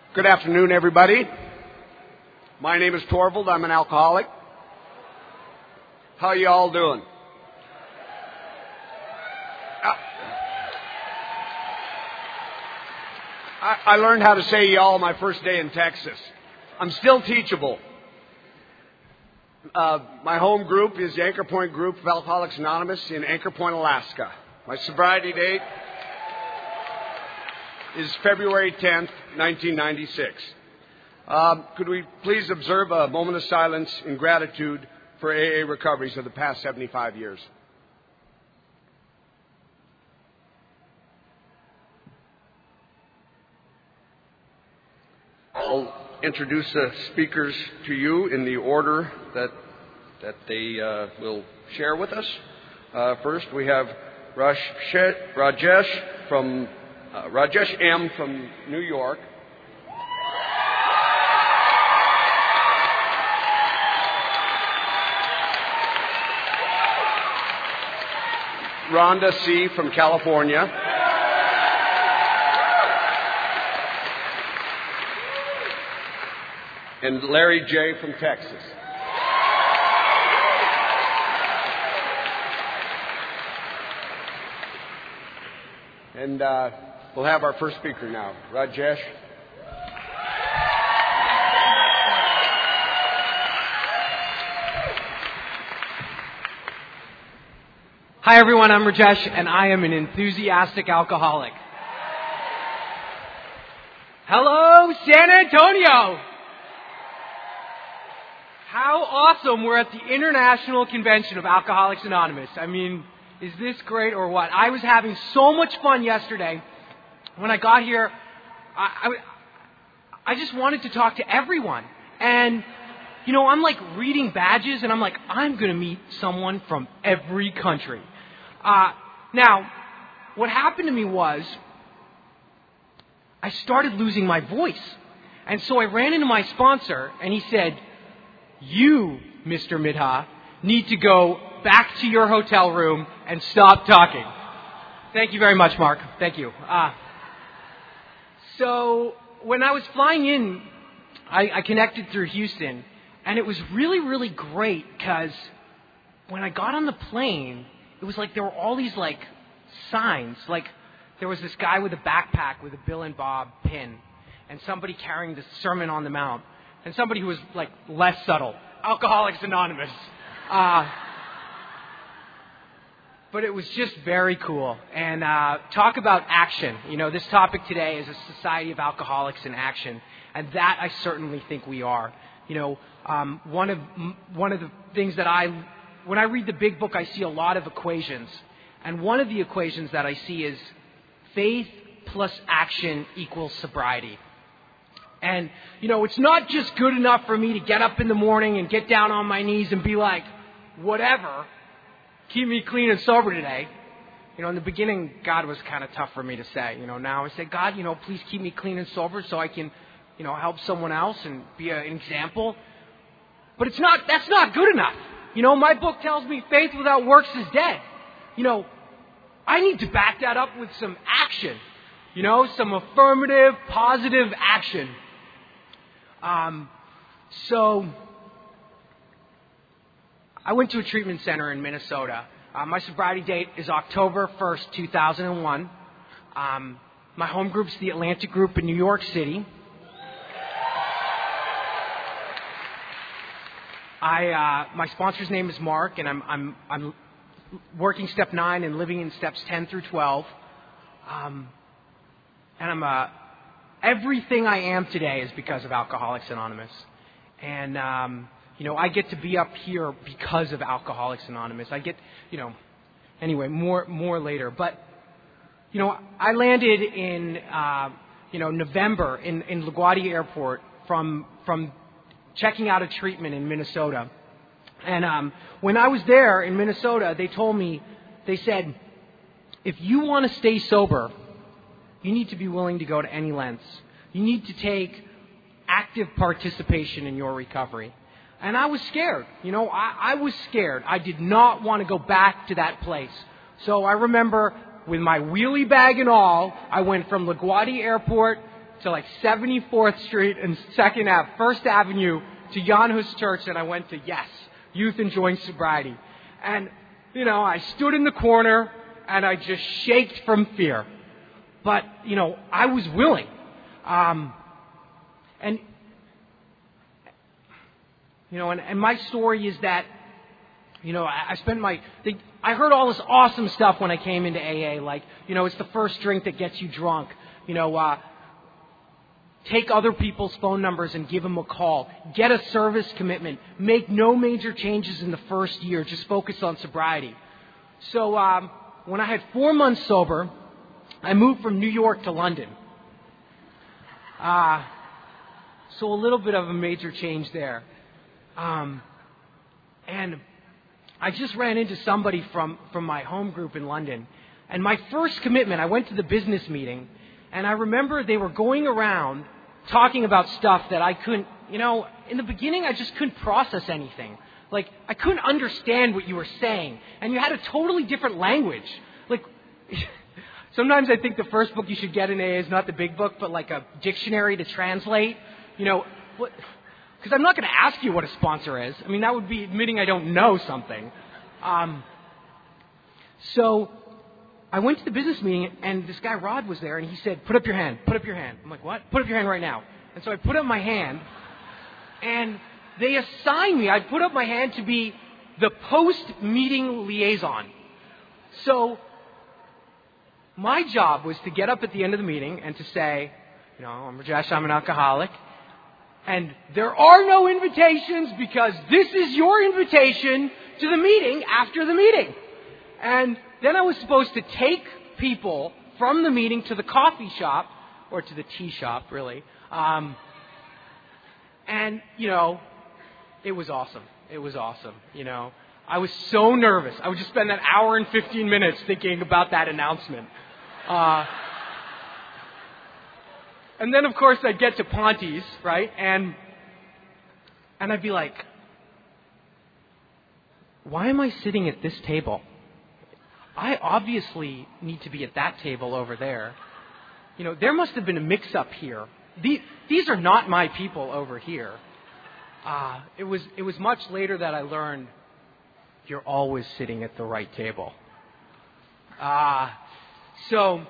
Good afternoon, everybody. My name is Torvald. I'm an alcoholic. How you all doing? I learned how to say y'all my first day in Texas. I'm still teachable. My home group is the Anchor Point Group of Alcoholics Anonymous in Anchor Point, Alaska. My sobriety date is February 10th, 1996. Could we please observe a moment of silence in gratitude for AA recoveries of the past 75 years? I'll introduce the speakers to you in the order that they will share with us. First, we have Rajesh M. from New York. Rhonda C. from California. And Larry J. from Texas. And we'll have our first speaker now, Rajesh. Hi everyone, I'm Rajesh and I am an enthusiastic alcoholic. Hello, San Antonio! How awesome we're at the International Convention of Alcoholics Anonymous. I mean, is this great or what? I was having so much fun yesterday. When I got here, I just wanted to talk to everyone. And, you know, I'm like reading badges and I'm like, I'm going to meet someone from every country. Now, what happened to me was I started losing my voice. And so I ran into my sponsor and he said, you, Mr. Midha, need to go back to your hotel room and stop talking. Thank you very much, Mark. Thank you. So when I was flying in, I connected through Houston, and it was really, really great because when I got on the plane, it was like there were all these like signs. Like there was this guy with a backpack with a Bill and Bob pin, and somebody carrying the Sermon on the Mount, and somebody who was like less subtle, Alcoholics Anonymous. But it was just very cool. And talk about action. You know, this topic today is a society of alcoholics in action, and that I certainly think we are. You know, one of the things that when I read the Big Book, I see a lot of equations, and one of the equations that I see is faith plus action equals sobriety. And, you know, it's not just good enough for me to get up in the morning and get down on my knees and be like, whatever, keep me clean and sober today. You know, in the beginning, God was kind of tough for me to say. You know, now I say, God, you know, please keep me clean and sober so I can, you know, help someone else and be an example. But that's not good enough. You know, my book tells me faith without works is dead. You know, I need to back that up with some action. You know, some affirmative, positive action. So I went to a treatment center in Minnesota. My sobriety date is October 1st, 2001. My home group's the Atlantic Group in New York City. My sponsor's name is Mark, and I'm working step 9 and living in steps 10 through 12. And I'm everything I am today is because of Alcoholics Anonymous. And, you know, I get to be up here because of Alcoholics Anonymous. I get, you know, anyway, more later. But, you know, I landed in, you know, November in LaGuardia Airport from checking out a treatment in Minnesota. And when I was there in Minnesota, they said, if you want to stay sober, you need to be willing to go to any lengths. You need to take active participation in your recovery. And I was scared. You know, I was scared. I did not want to go back to that place. So I remember with my wheelie bag and all, I went from LaGuardia Airport to like 74th Street and 2nd Ave, 1st Avenue to Jan Hus Church, and I went to Yes, Youth Enjoying Sobriety. And, I stood in the corner and I just shaked from fear. But, I was willing. And my story is that, I spent I heard all this awesome stuff when I came into AA, like, it's the first drink that gets you drunk. Take other people's phone numbers and give them a call. Get a service commitment. Make no major changes in the first year. Just focus on sobriety. So when I had 4 months sober, I moved from New York to London. So a little bit of a major change there. And I just ran into somebody from my home group in London. And my first commitment, I went to the business meeting, and I remember they were going around talking about stuff that I couldn't, in the beginning I just couldn't process anything. Like, I couldn't understand what you were saying. And you had a totally different language. Like, sometimes I think the first book you should get in AA is not the big book, but like a dictionary to translate. Because I'm not going to ask you what a sponsor is. I mean, that would be admitting I don't know something. So I went to the business meeting, and this guy, Rod, was there, and he said, put up your hand, put up your hand. I'm like, what? Put up your hand right now. And so I put up my hand, and they assigned me, I put up my hand to be the post-meeting liaison. So my job was to get up at the end of the meeting and to say, I'm Rajesh, I'm an alcoholic. And there are no invitations because this is your invitation to the meeting after the meeting. And then I was supposed to take people from the meeting to the coffee shop, or to the tea shop, really. And, it was awesome. It was awesome, I was so nervous. I would just spend that hour and 15 minutes thinking about that announcement. And then, of course, I'd get to Ponty's, right? And I'd be like, why am I sitting at this table? I obviously need to be at that table over there. There must have been a mix-up here. These are not my people over here. It was much later that I learned you're always sitting at the right table. So,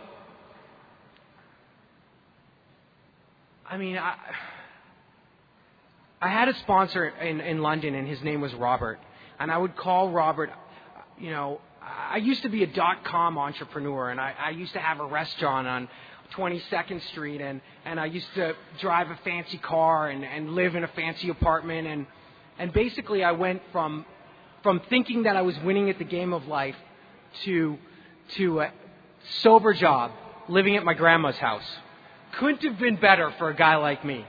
I had a sponsor in London, and his name was Robert. And I would call Robert, I used to be a .com entrepreneur, and I used to have a restaurant on 22nd Street, and I used to drive a fancy car and live in a fancy apartment. And basically I went from thinking that I was winning at the game of life to a sober job, living at my grandma's house. Couldn't have been better for a guy like me.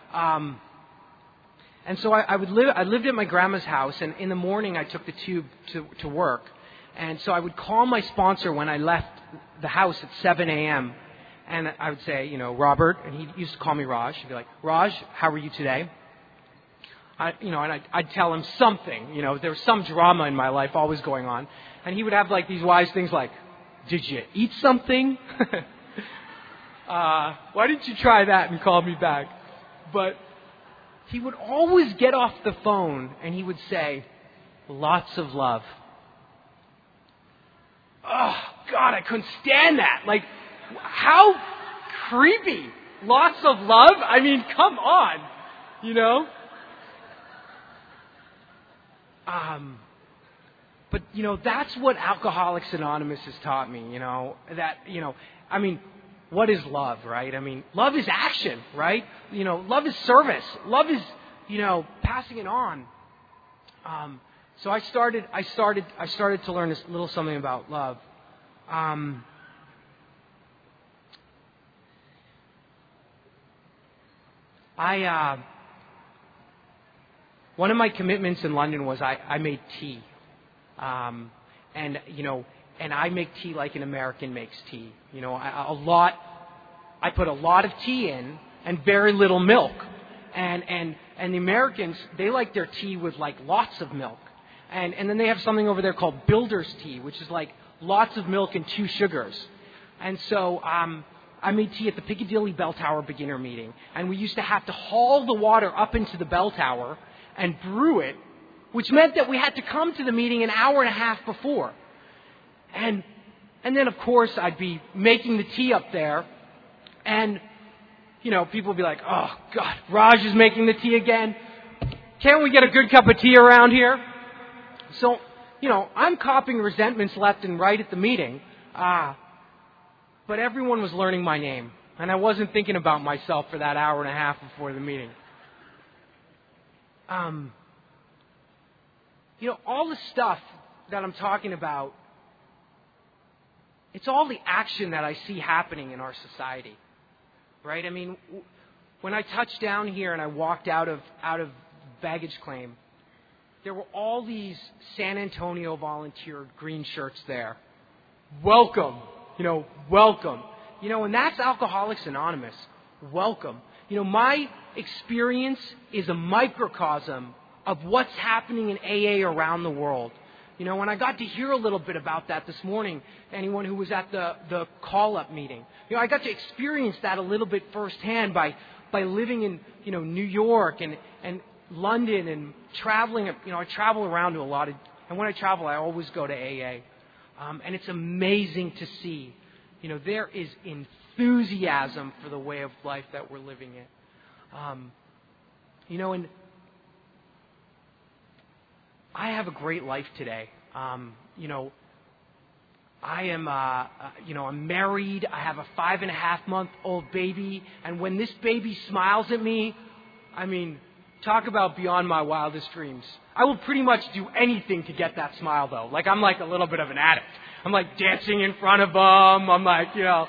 And so I lived at my grandma's house, and in the morning I took the tube to work. And so I would call my sponsor when I left the house at 7 a.m. And I would say, Robert, and he used to call me Raj. He'd be like, Raj, how are you today? And I'd tell him something. There was some drama in my life always going on. And he would have like these wise things like, did you eat something? Why didn't you try that and call me back? But he would always get off the phone and he would say, lots of love. Oh, God, I couldn't stand that. Like, how creepy. Lots of love? I mean, come on. But, that's what Alcoholics Anonymous has taught me, what is love, right? Love is action, right? Love is service. Love is, passing it on. So I started to learn this little something about love. One of my commitments in London was I made tea. And I make tea like an American makes tea. I put a lot of tea in and very little milk. And the Americans, they like their tea with like lots of milk. And then they have something over there called builder's tea, which is like lots of milk and 2 sugars. And so I made tea at the Piccadilly Bell Tower beginner meeting. And we used to have to haul the water up into the bell tower and brew it, which meant that we had to come to the meeting an hour and a half before. And then, of course, I'd be making the tea up there. And, people would be like, oh, God, Raj is making the tea again. Can't we get a good cup of tea around here? So, I'm copying resentments left and right at the meeting. But everyone was learning my name. And I wasn't thinking about myself for that hour and a half before the meeting. All the stuff that I'm talking about, it's all the action that I see happening in our society, right? I mean, when I touched down here and I walked out of baggage claim, there were all these San Antonio volunteer green shirts there. Welcome, welcome. And that's Alcoholics Anonymous. Welcome. My experience is a microcosm of what's happening in AA around the world. When I got to hear a little bit about that this morning, anyone who was at the call-up meeting, I got to experience that a little bit firsthand by living in, New York and London and traveling. I travel around to a lot of, and when I travel, I always go to AA. And it's amazing to see, there is enthusiasm for the way of life that we're living in. And I have a great life today. I am, I'm married. I have a 5.5-month-old baby. And when this baby smiles at me, talk about beyond my wildest dreams. I will pretty much do anything to get that smile, though. I'm like a little bit of an addict. I'm like dancing in front of him. I'm like,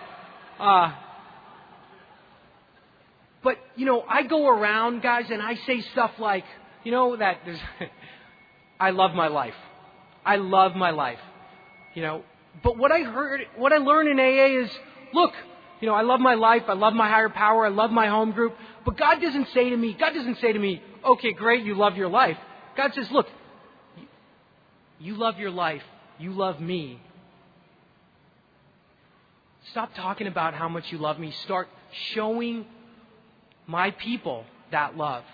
But, I go around, guys, and I say stuff like, that there's... I love my life. I love my life. But what I learned in AA is, look, I love my life. I love my higher power. I love my home group. But God doesn't say to me, okay, great, you love your life. God says, look, you love your life. You love me. Stop talking about how much you love me. Start showing my people that love.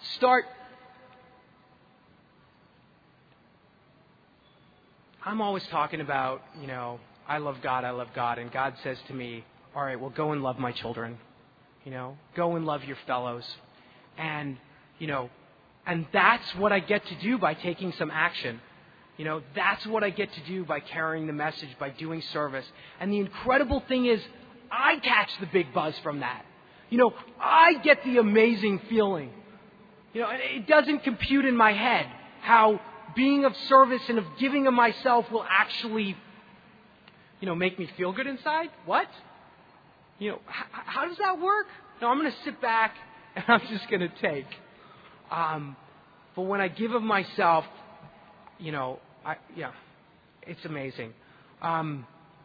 I'm always talking about, I love God. And God says to me, all right, well, go and love my children. Go and love your fellows. And, and that's what I get to do by taking some action. That's what I get to do by carrying the message, by doing service. And the incredible thing is, I catch the big buzz from that. I get the amazing feeling. It doesn't compute in my head how being of service and of giving of myself will actually, make me feel good inside. What? How does that work? No, I'm going to sit back and I'm just going to take. But when I give of myself, it's amazing. I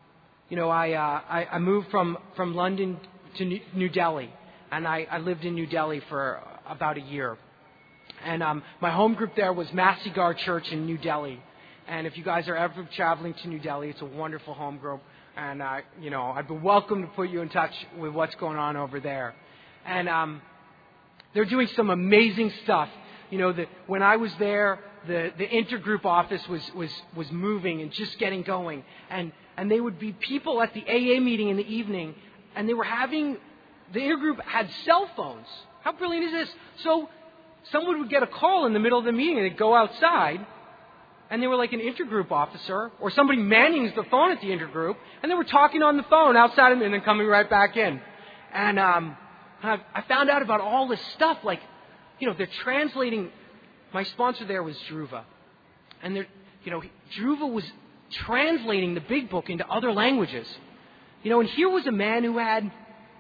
moved from London to New Delhi, and I lived in New Delhi for about a year. And my home group there was Masigar Church in New Delhi. And if you guys are ever traveling to New Delhi, it's a wonderful home group. And, I'd be welcome to put you in touch with what's going on over there. And they're doing some amazing stuff. When I was there, the intergroup office was moving and just getting going. And there would be people at the AA meeting in the evening, and the intergroup had cell phones. How brilliant is this? So someone would get a call in the middle of the meeting, and they'd go outside, and they were like an intergroup officer or somebody manning the phone at the intergroup, and they were talking on the phone outside and then coming right back in. And I found out about all this stuff, they're translating. My sponsor there was Dhruva, and Dhruva was translating the Big Book into other languages. And here was a man who had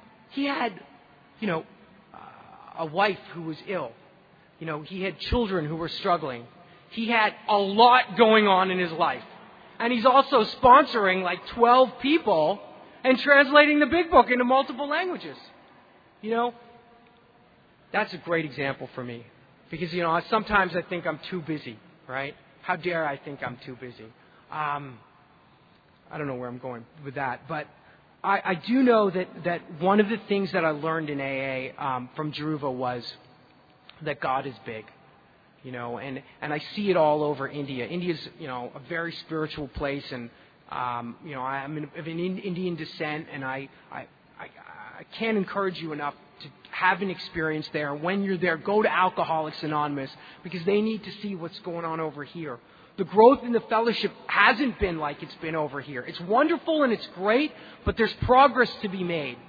a wife who was ill. He had children who were struggling. He had a lot going on in his life. And he's also sponsoring 12 people and translating the Big Book into multiple languages. That's a great example for me. Because, sometimes I think I'm too busy, right? How dare I think I'm too busy? I don't know where I'm going with that. But, I do know that one of the things that I learned in AA from Dhruva was that God is big. And I see it all over India. India's, a very spiritual place, and, I'm of Indian descent, and I can't encourage you enough to have an experience there. When you're there, go to Alcoholics Anonymous, because they need to see what's going on over here. The growth in the fellowship hasn't been like it's been over here. It's wonderful and it's great, but there's progress to be made.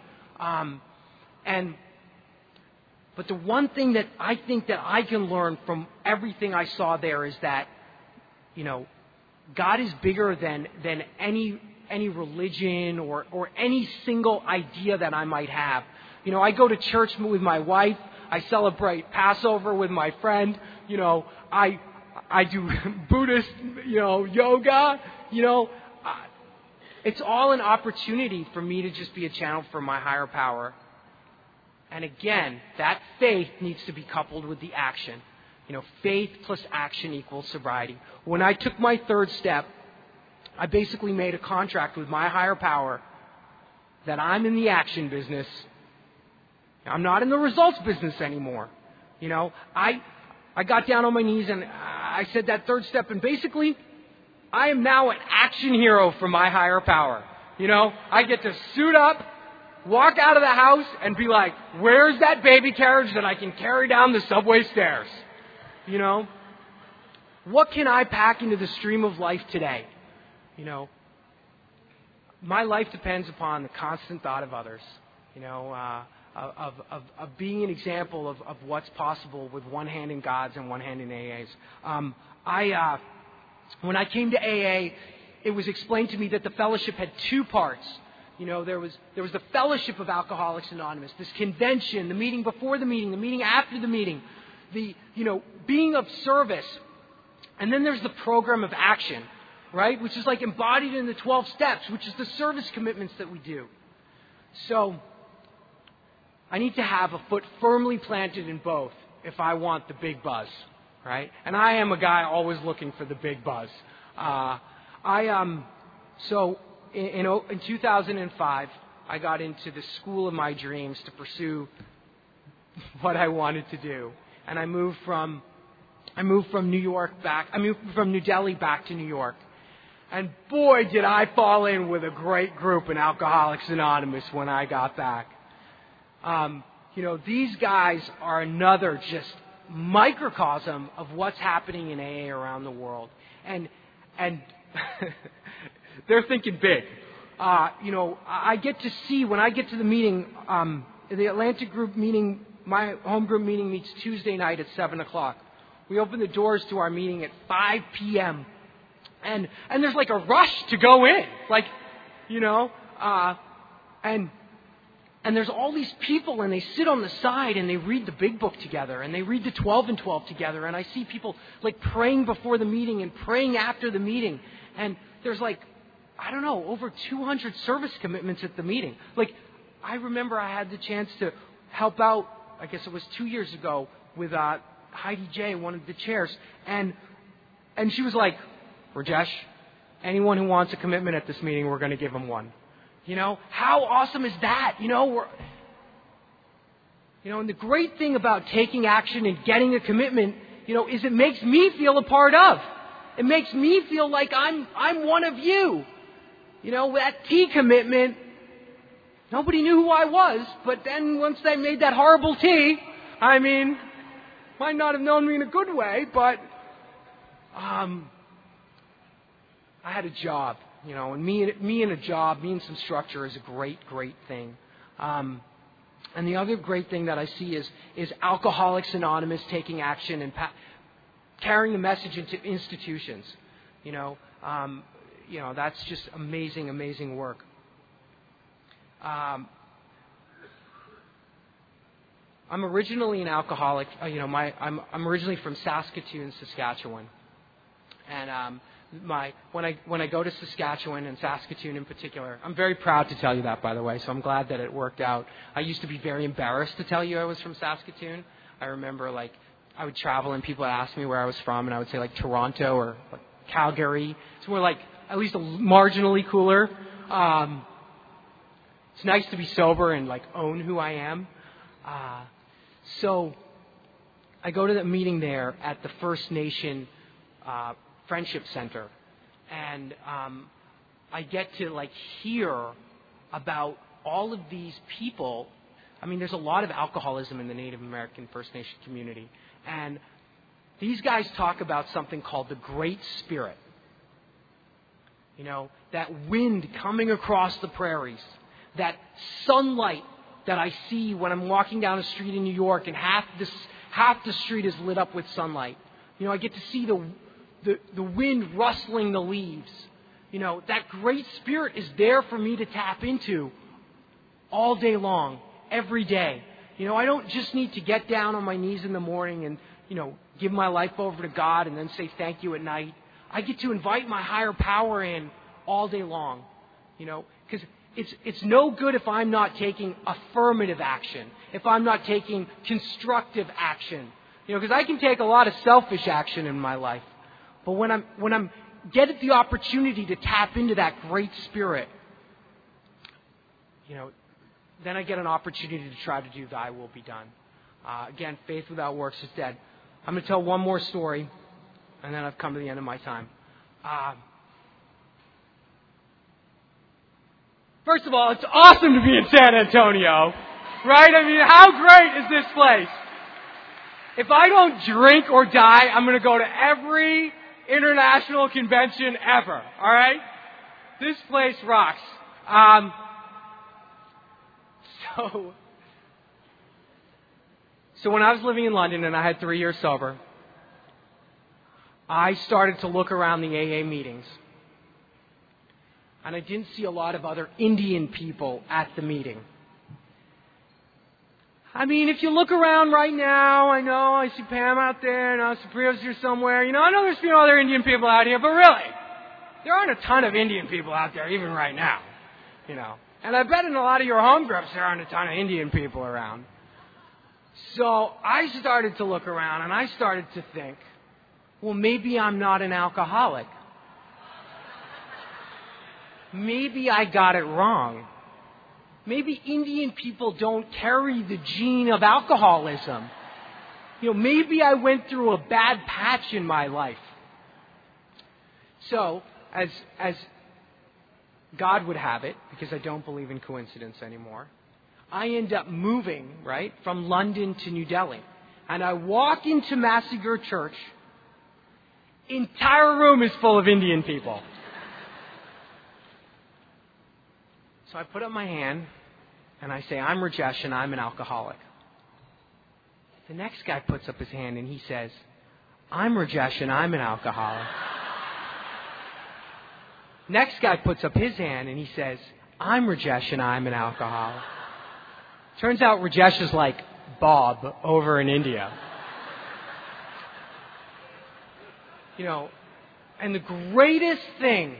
But the one thing that I think that I can learn from everything I saw there is that, God is bigger than any religion or any single idea that I might have. I go to church with my wife. I celebrate Passover with my friend. I do Buddhist, yoga. It's all an opportunity for me to just be a channel for my higher power. And again, that faith needs to be coupled with the action. Faith plus action equals sobriety. When I took my third step, I basically made a contract with my higher power that I'm in the action business. I'm not in the results business anymore. I got down on my knees and I said that third step, and basically, I am now an action hero for my higher power. I get to suit up, walk out of the house, and be like, where's that baby carriage that I can carry down the subway stairs? What can I pack into the stream of life today? My life depends upon the constant thought of others, of being an example of what's possible with one hand in God's and one hand in AA's. When I came to AA, it was explained to me that the fellowship had two parts. There was the fellowship of Alcoholics Anonymous, this convention, the meeting before the meeting after the meeting, the being of service, and then there's the program of action, right? Which is like embodied in the 12 steps, which is the service commitments that we do. So I need to have a foot firmly planted in both if I want the big buzz, right? And I am a guy always looking for the big buzz. So in 2005, I got into the school of my dreams to pursue what I wanted to do, and I moved from New York back. I moved from New Delhi back to New York, and boy, did I fall in with a great group in Alcoholics Anonymous when I got back. These guys are another just microcosm of what's happening in AA around the world, and they're thinking big. I get to see when I get to the meeting, the Atlantic group meeting. My home group meeting meets Tuesday night at 7:00. We open the doors to our meeting at 5 p.m. And there's like a rush to go in, and there's all these people, and they sit on the side and they read the big book together, and they read the 12 and 12 together, and I see people like praying before the meeting and praying after the meeting, and there's over 200 service commitments at the meeting. I remember I had the chance to help out, I guess it was 2 years ago, with Heidi J, one of the chairs, and she was like, Rajesh, anyone who wants a commitment at this meeting, we're going to give them one. How awesome is that? And the great thing about taking action and getting a commitment, is it makes me feel a part of. It makes me feel like I'm one of you. That tea commitment, nobody knew who I was, but then once they made that horrible tea, might not have known me in a good way, but I had a job, and me and a job, me and some structure is a great, great thing. And the other great thing that I see is Alcoholics Anonymous taking action and carrying the message into institutions. That's just amazing, amazing work. I'm originally an alcoholic. I'm originally from Saskatoon, Saskatchewan, and when I go to Saskatchewan and Saskatoon in particular, I'm very proud to tell you that, by the way. So I'm glad that it worked out. I used to be very embarrassed to tell you I was from Saskatoon. I remember I would travel and people would ask me where I was from, and I would say Toronto or Calgary. So we're at least marginally cooler. it's nice to be sober and like own who I am. So I go to the meeting there at the First Nation Friendship Center, and I get to like hear about all of these people. I mean, there's a lot of alcoholism in the Native American First Nation community, and these guys talk about something called the Great Spirit. You know, that wind coming across the prairies, that sunlight that I see when I'm walking down a street in New York and half the street is lit up with sunlight. You know, I get to see the wind rustling the leaves. You know, that Great Spirit is there for me to tap into all day long, every day. You know, I don't just need to get down on my knees in the morning and, you know, give my life over to God and then say thank you at night. I get to invite my higher power in all day long, you know, because it's no good if I'm not taking affirmative action, if I'm not taking constructive action, you know, because I can take a lot of selfish action in my life, but when I'm get the opportunity to tap into that Great Spirit, you know, then I get an opportunity to try to do thy will be done. Again, faith without works is dead. I'm going to tell one more story, and then I've come to the end of my time. First of all, it's awesome to be in San Antonio, right? I mean, how great is this place? If I don't drink or die, I'm going to go to every international convention ever, all right? This place rocks. So when I was living in London and I had 3 years sober, I started to look around the AA meetings. And I didn't see a lot of other Indian people at the meeting. I mean, if you look around right now, I know I see Pam out there, and I know Supriya's here somewhere. You know, I know there's a few other Indian people out here, but really, there aren't a ton of Indian people out there even right now. You know, and I bet in a lot of your home groups there aren't a ton of Indian people around. So I started to look around, and I started to think, well, maybe I'm not an alcoholic. Maybe I got it wrong. Maybe Indian people don't carry the gene of alcoholism. You know, maybe I went through a bad patch in my life. So, as God would have it, because I don't believe in coincidence anymore, I end up moving, right, from London to New Delhi. And I walk into Massigur Church. Entire room is full of Indian people. So I put up my hand, and I say, I'm Rajesh, and I'm an alcoholic. The next guy puts up his hand, and he says, I'm Rajesh, and I'm an alcoholic. Next guy puts up his hand, and he says, I'm Rajesh, and I'm an alcoholic. Turns out Rajesh is like Bob over in India. You know, and the greatest thing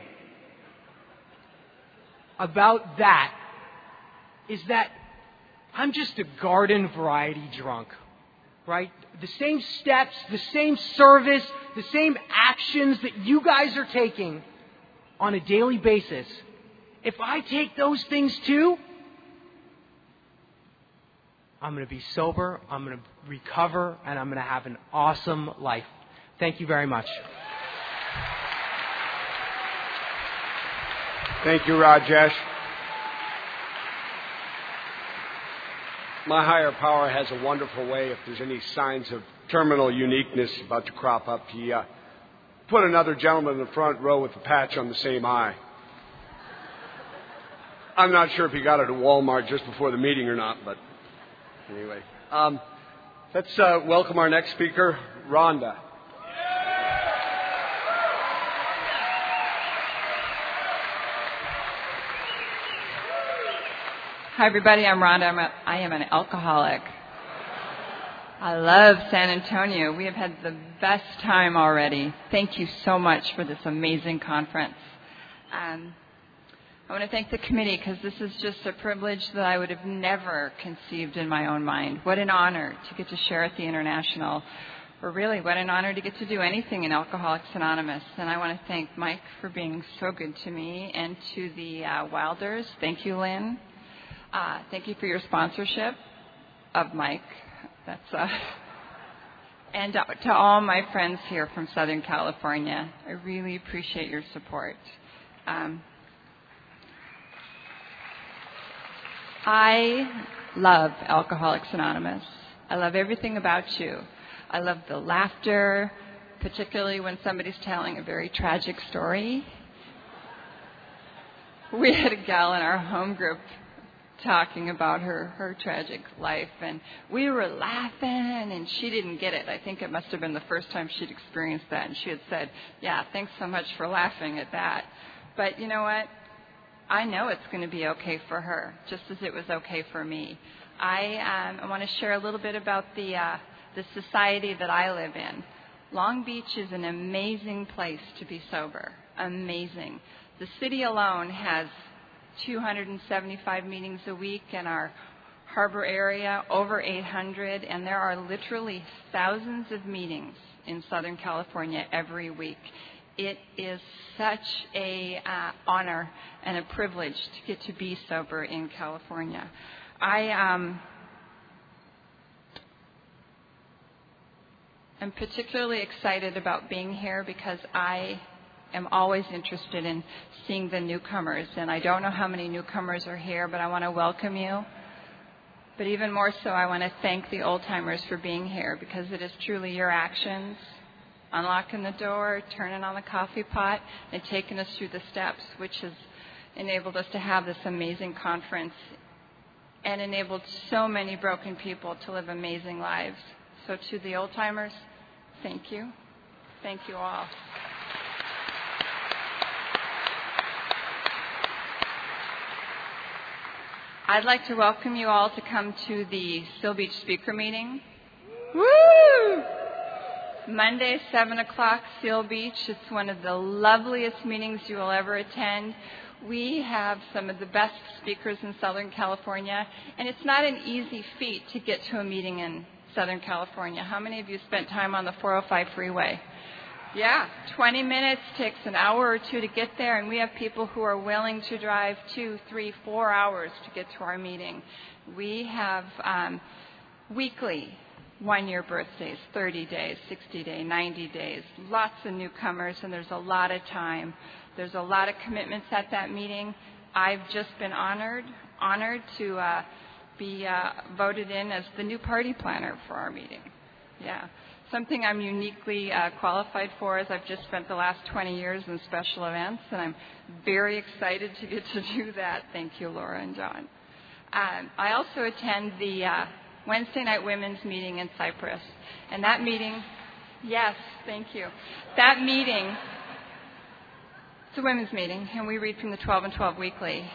about that is that I'm just a garden variety drunk, right? The same steps, the same service, the same actions that you guys are taking on a daily basis. If I take those things too, I'm going to be sober, I'm going to recover, and I'm going to have an awesome life. Thank you very much. Thank you, Rajesh. My higher power has a wonderful way, if there's any signs of terminal uniqueness about to crop up, he put another gentleman in the front row with a patch on the same eye. I'm not sure if he got it at Walmart just before the meeting or not, but anyway. Let's welcome our next speaker, Rhonda. Hi, everybody. I'm Rhonda. I am an alcoholic. I love San Antonio. We have had the best time already. Thank you so much for this amazing conference. I want to thank the committee because this is just a privilege that I would have never conceived in my own mind. What an honor to get to share at the International. Or really, what an honor to get to do anything in Alcoholics Anonymous. And I want to thank Mike for being so good to me and to the Wilders. Thank you, Lynn. Thank you for your sponsorship of Mike. That's and to all my friends here from Southern California, I really appreciate your support. I love Alcoholics Anonymous. I love everything about you. I love the laughter, particularly when somebody's telling a very tragic story. We had a gal in our home group talking about her tragic life, and we were laughing, and she didn't get it. I think it must have been the first time she'd experienced that, and she had said, yeah, thanks so much for laughing at that. But you know what? I know it's going to be okay for her, just as it was okay for me. I want to share a little bit about the society that I live in. Long Beach is an amazing place to be sober. Amazing. The city alone has 275 meetings a week, in our harbor area over 800, and there are literally thousands of meetings in Southern California every week. It is such a honor and a privilege to get to be sober in California. I'm particularly excited about being here because I am always interested in seeing the newcomers, and I don't know how many newcomers are here, but I want to welcome you. But even more so, I want to thank the old-timers for being here, because it is truly your actions, unlocking the door, turning on the coffee pot, and taking us through the steps, which has enabled us to have this amazing conference and enabled so many broken people to live amazing lives. So to the old-timers, thank you. Thank you all. I'd like to welcome you all to come to the Seal Beach speaker meeting. Woo! Monday, 7 o'clock, Seal Beach. It's one of the loveliest meetings you will ever attend. We have some of the best speakers in Southern California, and it's not an easy feat to get to a meeting in Southern California. How many of you spent time on the 405 freeway? Yeah, 20 minutes, takes an hour or two to get there, and we have people who are willing to drive 2, 3, 4 hours to get to our meeting. We have weekly one-year birthdays, 30 days, 60 days, 90 days, lots of newcomers, and there's a lot of time. There's a lot of commitments at that meeting. I've just been honored to be voted in as the new party planner for our meeting. Yeah. Something I'm uniquely qualified for is I've just spent the last 20 years in special events, and I'm very excited to get to do that. Thank you, Laura and John. I also attend the Wednesday night women's meeting in Cypress. And that meeting, yes, thank you. That meeting, it's a women's meeting, and we read from the 12 and 12 weekly,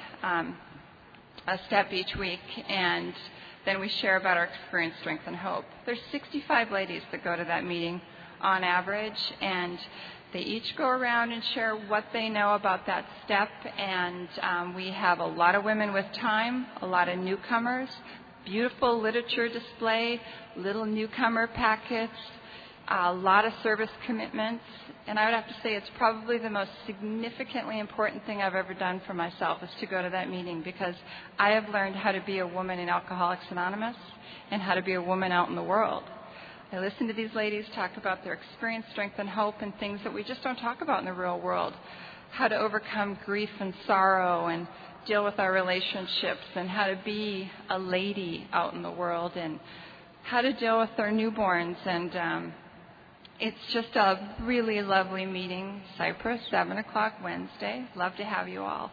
a step each week, and then we share about our experience, strength, and hope. There's 65 ladies that go to that meeting on average, and they each go around and share what they know about that step, and we have a lot of women with time, a lot of newcomers, beautiful literature display, little newcomer packets, a lot of service commitments, and I would have to say it's probably the most significantly important thing I've ever done for myself is to go to that meeting, because I have learned how to be a woman in Alcoholics Anonymous and how to be a woman out in the world. I listen to these ladies talk about their experience, strength, and hope, and things that we just don't talk about in the real world. How to overcome grief and sorrow and deal with our relationships, and how to be a lady out in the world, and how to deal with our newborns. And it's just a really lovely meeting. Cypress, 7 o'clock Wednesday. Love to have you all.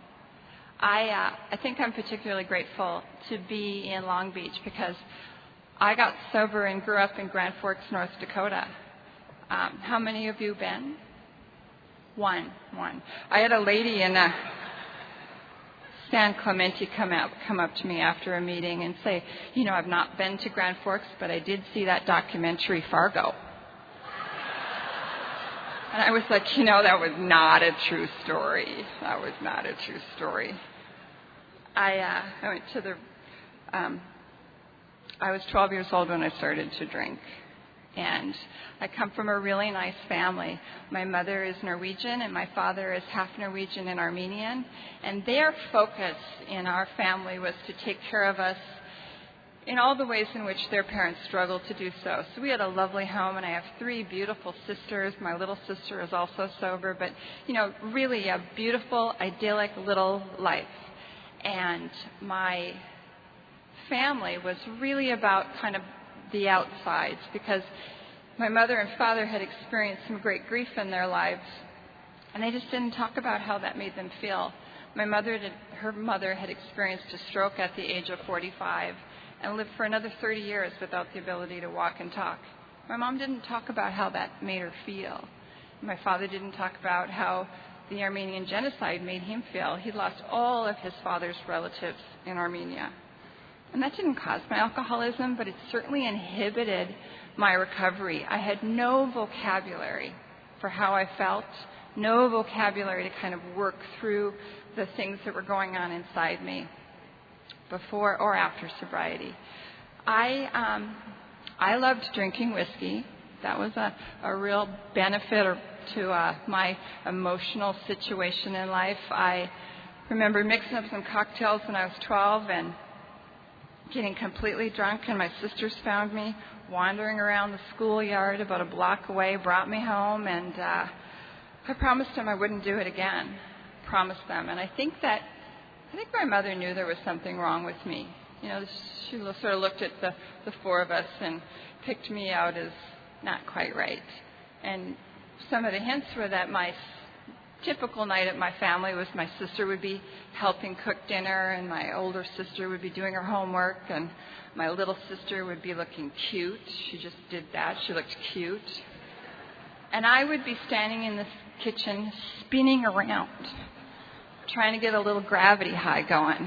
I think I'm particularly grateful to be in Long Beach because I got sober and grew up in Grand Forks, North Dakota. How many of you been? One. I had a lady in San Clemente come up to me after a meeting and say, you know, I've not been to Grand Forks, but I did see that documentary Fargo. And I was like, you know, that was not a true story. That was not a true story. I went to I was 12 years old when I started to drink. And I come from a really nice family. My mother is Norwegian and my father is half Norwegian and Armenian. And their focus in our family was to take care of us in all the ways in which their parents struggled to do so. So we had a lovely home, and I have 3 beautiful sisters. My little sister is also sober, but, really a beautiful, idyllic little life. And my family was really about kind of the outsides, because my mother and father had experienced some great grief in their lives, and they just didn't talk about how that made them feel. Her mother had experienced a stroke at the age of 45 and lived for another 30 years without the ability to walk and talk. My mom didn't talk about how that made her feel. My father didn't talk about how the Armenian genocide made him feel. He'd lost all of his father's relatives in Armenia. And that didn't cause my alcoholism, but it certainly inhibited my recovery. I had no vocabulary for how I felt, no vocabulary to kind of work through the things that were going on inside me before or after sobriety. I loved drinking whiskey. That was a real benefit to my emotional situation in life. I remember mixing up some cocktails when I was 12 and getting completely drunk, and my sisters found me wandering around the schoolyard about a block away, brought me home, and I promised them I wouldn't do it again. Promised them. And I think my mother knew there was something wrong with me. She sort of looked at the 4 of us and picked me out as not quite right. And some of the hints were that my typical night at my family was my sister would be helping cook dinner, and my older sister would be doing her homework, and my little sister would be looking cute. She just did that. She looked cute. And I would be standing in this kitchen spinning around, trying to get a little gravity high going,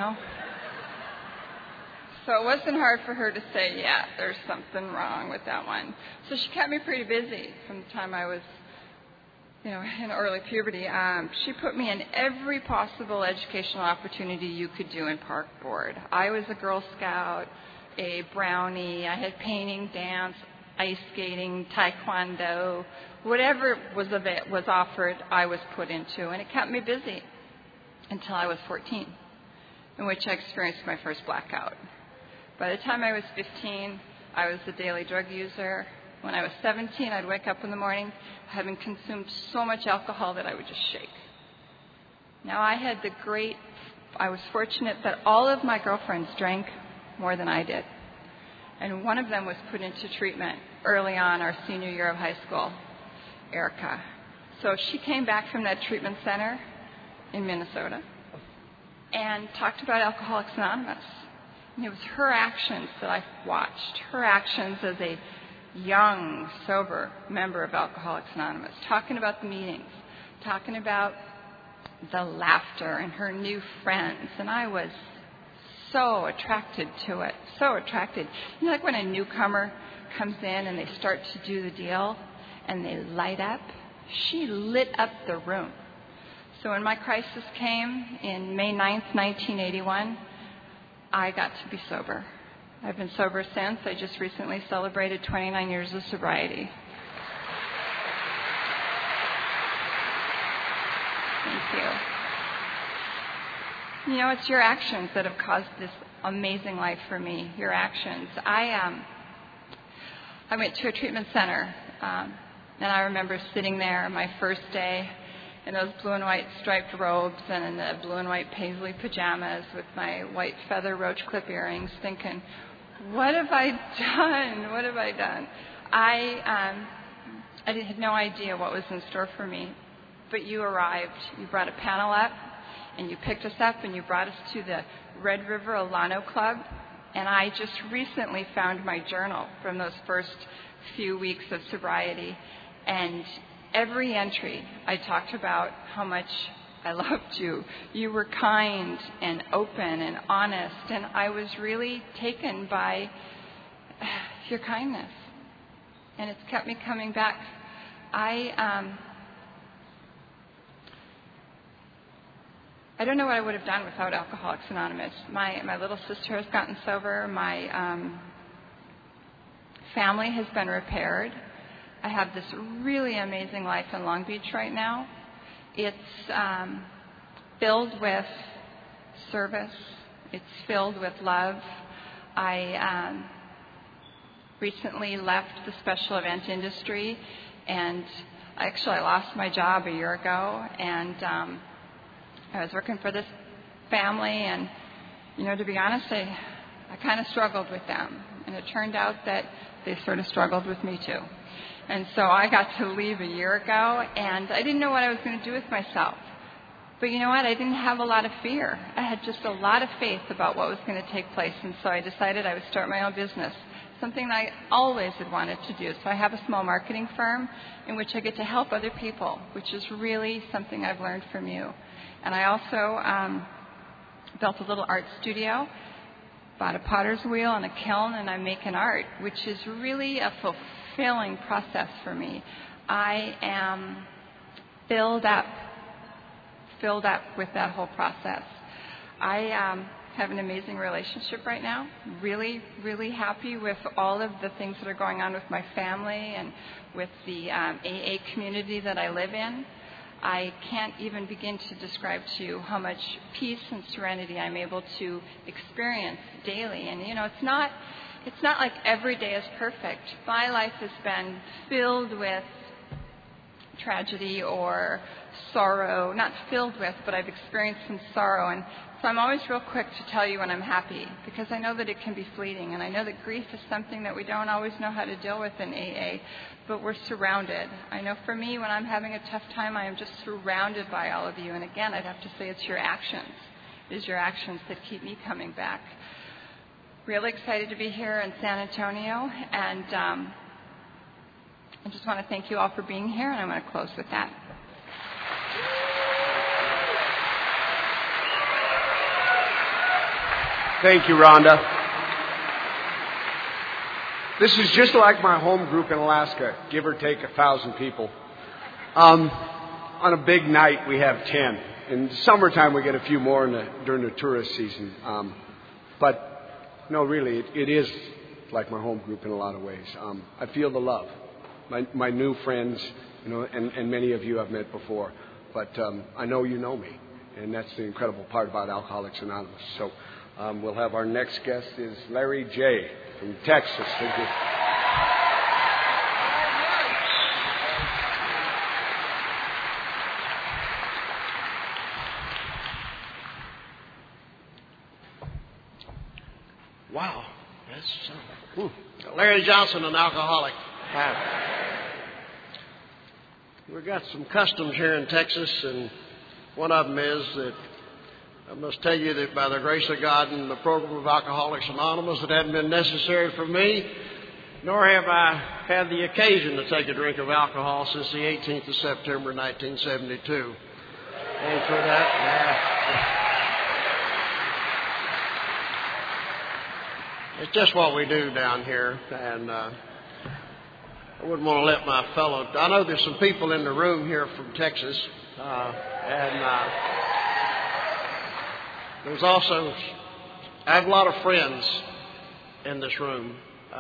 So it wasn't hard for her to say, yeah, there's something wrong with that one. So she kept me pretty busy from the time I was, in early puberty. She put me in every possible educational opportunity you could do in Park Board. I was a Girl Scout, a Brownie. I had painting, dance, ice skating, taekwondo. Whatever was offered, I was put into, and it kept me busy until I was 14, in which I experienced my first blackout. By the time I was 15, I was a daily drug user. When I was 17, I'd wake up in the morning having consumed so much alcohol that I would just shake. Now, I was fortunate that all of my girlfriends drank more than I did. And one of them was put into treatment early on, our senior year of high school, Erica. So she came back from that treatment center in Minnesota and talked about Alcoholics Anonymous. And it was her actions that I watched, her actions as a young, sober member of Alcoholics Anonymous, talking about the meetings, talking about the laughter and her new friends. And I was so attracted to it, so attracted. Like when a newcomer comes in and they start to do the deal and they light up, she lit up the room. So when my crisis came in May 9th, 1981, I got to be sober. I've been sober since. I just recently celebrated 29 years of sobriety. Thank you. It's your actions that have caused this amazing life for me, your actions. I went to a treatment center, and I remember sitting there my first day in those blue and white striped robes and in the blue and white paisley pajamas with my white feather roach clip earrings, thinking, what have I done? What have I done? I had no idea what was in store for me. But you arrived. You brought a panel up, and you picked us up, and you brought us to the Red River Alano Club. And I just recently found my journal from those first few weeks of sobriety. And every entry, I talked about how much I loved you. You were kind and open and honest, and I was really taken by your kindness. And it's kept me coming back. I don't know what I would have done without Alcoholics Anonymous. My little sister has gotten sober. My family has been repaired. I have this really amazing life in Long Beach right now. It's filled with service. It's filled with love. I recently left the special event industry, and I lost my job a year ago, and I was working for this family, and, to be honest, I kind of struggled with them, and it turned out that they sort of struggled with me too. And so I got to leave a year ago, and I didn't know what I was going to do with myself. But you know what? I didn't have a lot of fear. I had just a lot of faith about what was going to take place, and so I decided I would start my own business, something that I always had wanted to do. So I have a small marketing firm in which I get to help other people, which is really something I've learned from you. And I also built a little art studio, bought a potter's wheel and a kiln, and I'm making art, which is really a fulfilling process for me. I am filled up with that whole process. I have an amazing relationship right now. Really, really happy with all of the things that are going on with my family and with the AA community that I live in. I can't even begin to describe to you how much peace and serenity I'm able to experience daily. And it's not like every day is perfect. My life has been filled with tragedy or sorrow, not filled with, but I've experienced some sorrow. And so I'm always real quick to tell you when I'm happy, because I know that it can be fleeting. And I know that grief is something that we don't always know how to deal with in AA, but we're surrounded. I know for me, when I'm having a tough time, I am just surrounded by all of you. And again, I'd have to say it's your actions. It is your actions that keep me coming back. Really excited to be here in San Antonio, and I just want to thank you all for being here, and I'm going to close with that. Thank you, Rhonda. This is just like my home group in Alaska, give or take 1,000 people. On a big night, we have 10. In the summertime, we get a few more during the tourist season. But no, really, it is like my home group in a lot of ways. I feel the love. My new friends, and many of you I've met before, but I know you know me, and that's the incredible part about Alcoholics Anonymous. So we'll have our next guest is Larry J. from Texas. Thank you. Wow, that's Larry Johnson, an alcoholic. We've got some customs here in Texas, and one of them is that I must tell you that by the grace of God and the program of Alcoholics Anonymous, it hadn't been necessary for me, nor have I had the occasion to take a drink of alcohol since the 18th of September, 1972. And for that, it's just what we do down here, and I wouldn't want to let my fellow... I know there's some people in the room here from Texas, and there's also... I have a lot of friends in this room.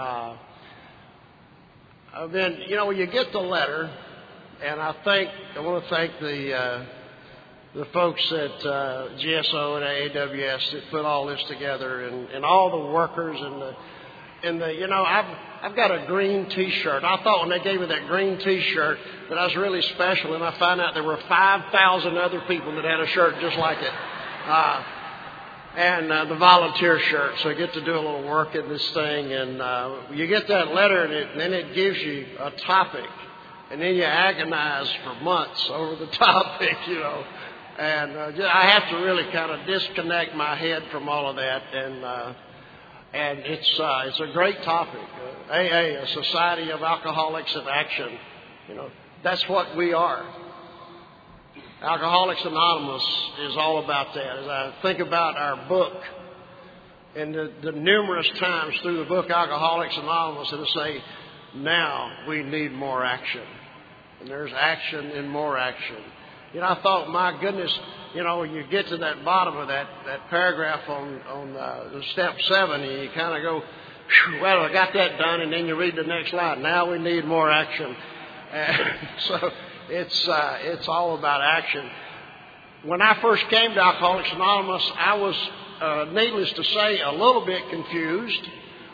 I've been... when you get the letter, and I want to thank the folks at GSO and AAWS that put all this together, and all the workers and I've got a green T-shirt. I thought when they gave me that green T-shirt that I was really special, and I found out there were 5,000 other people that had a shirt just like it, and the volunteer shirt. So I get to do a little work in this thing, and you get that letter, and then it gives you a topic, and then you agonize for months over the topic, And I have to really kind of disconnect my head from all of that, and it's a great topic. AA, a Society of Alcoholics in Action. That's what we are. Alcoholics Anonymous is all about that. As I think about our book and the numerous times through the book Alcoholics Anonymous, it'll say, now we need more action. And there's action and more action. I thought, my goodness, when you get to that bottom of that paragraph on the step 7, and you kind of go, Well, I got that done, and then you read the next line. Now we need more action. So it's all about action. When I first came to Alcoholics Anonymous, I was, needless to say, a little bit confused.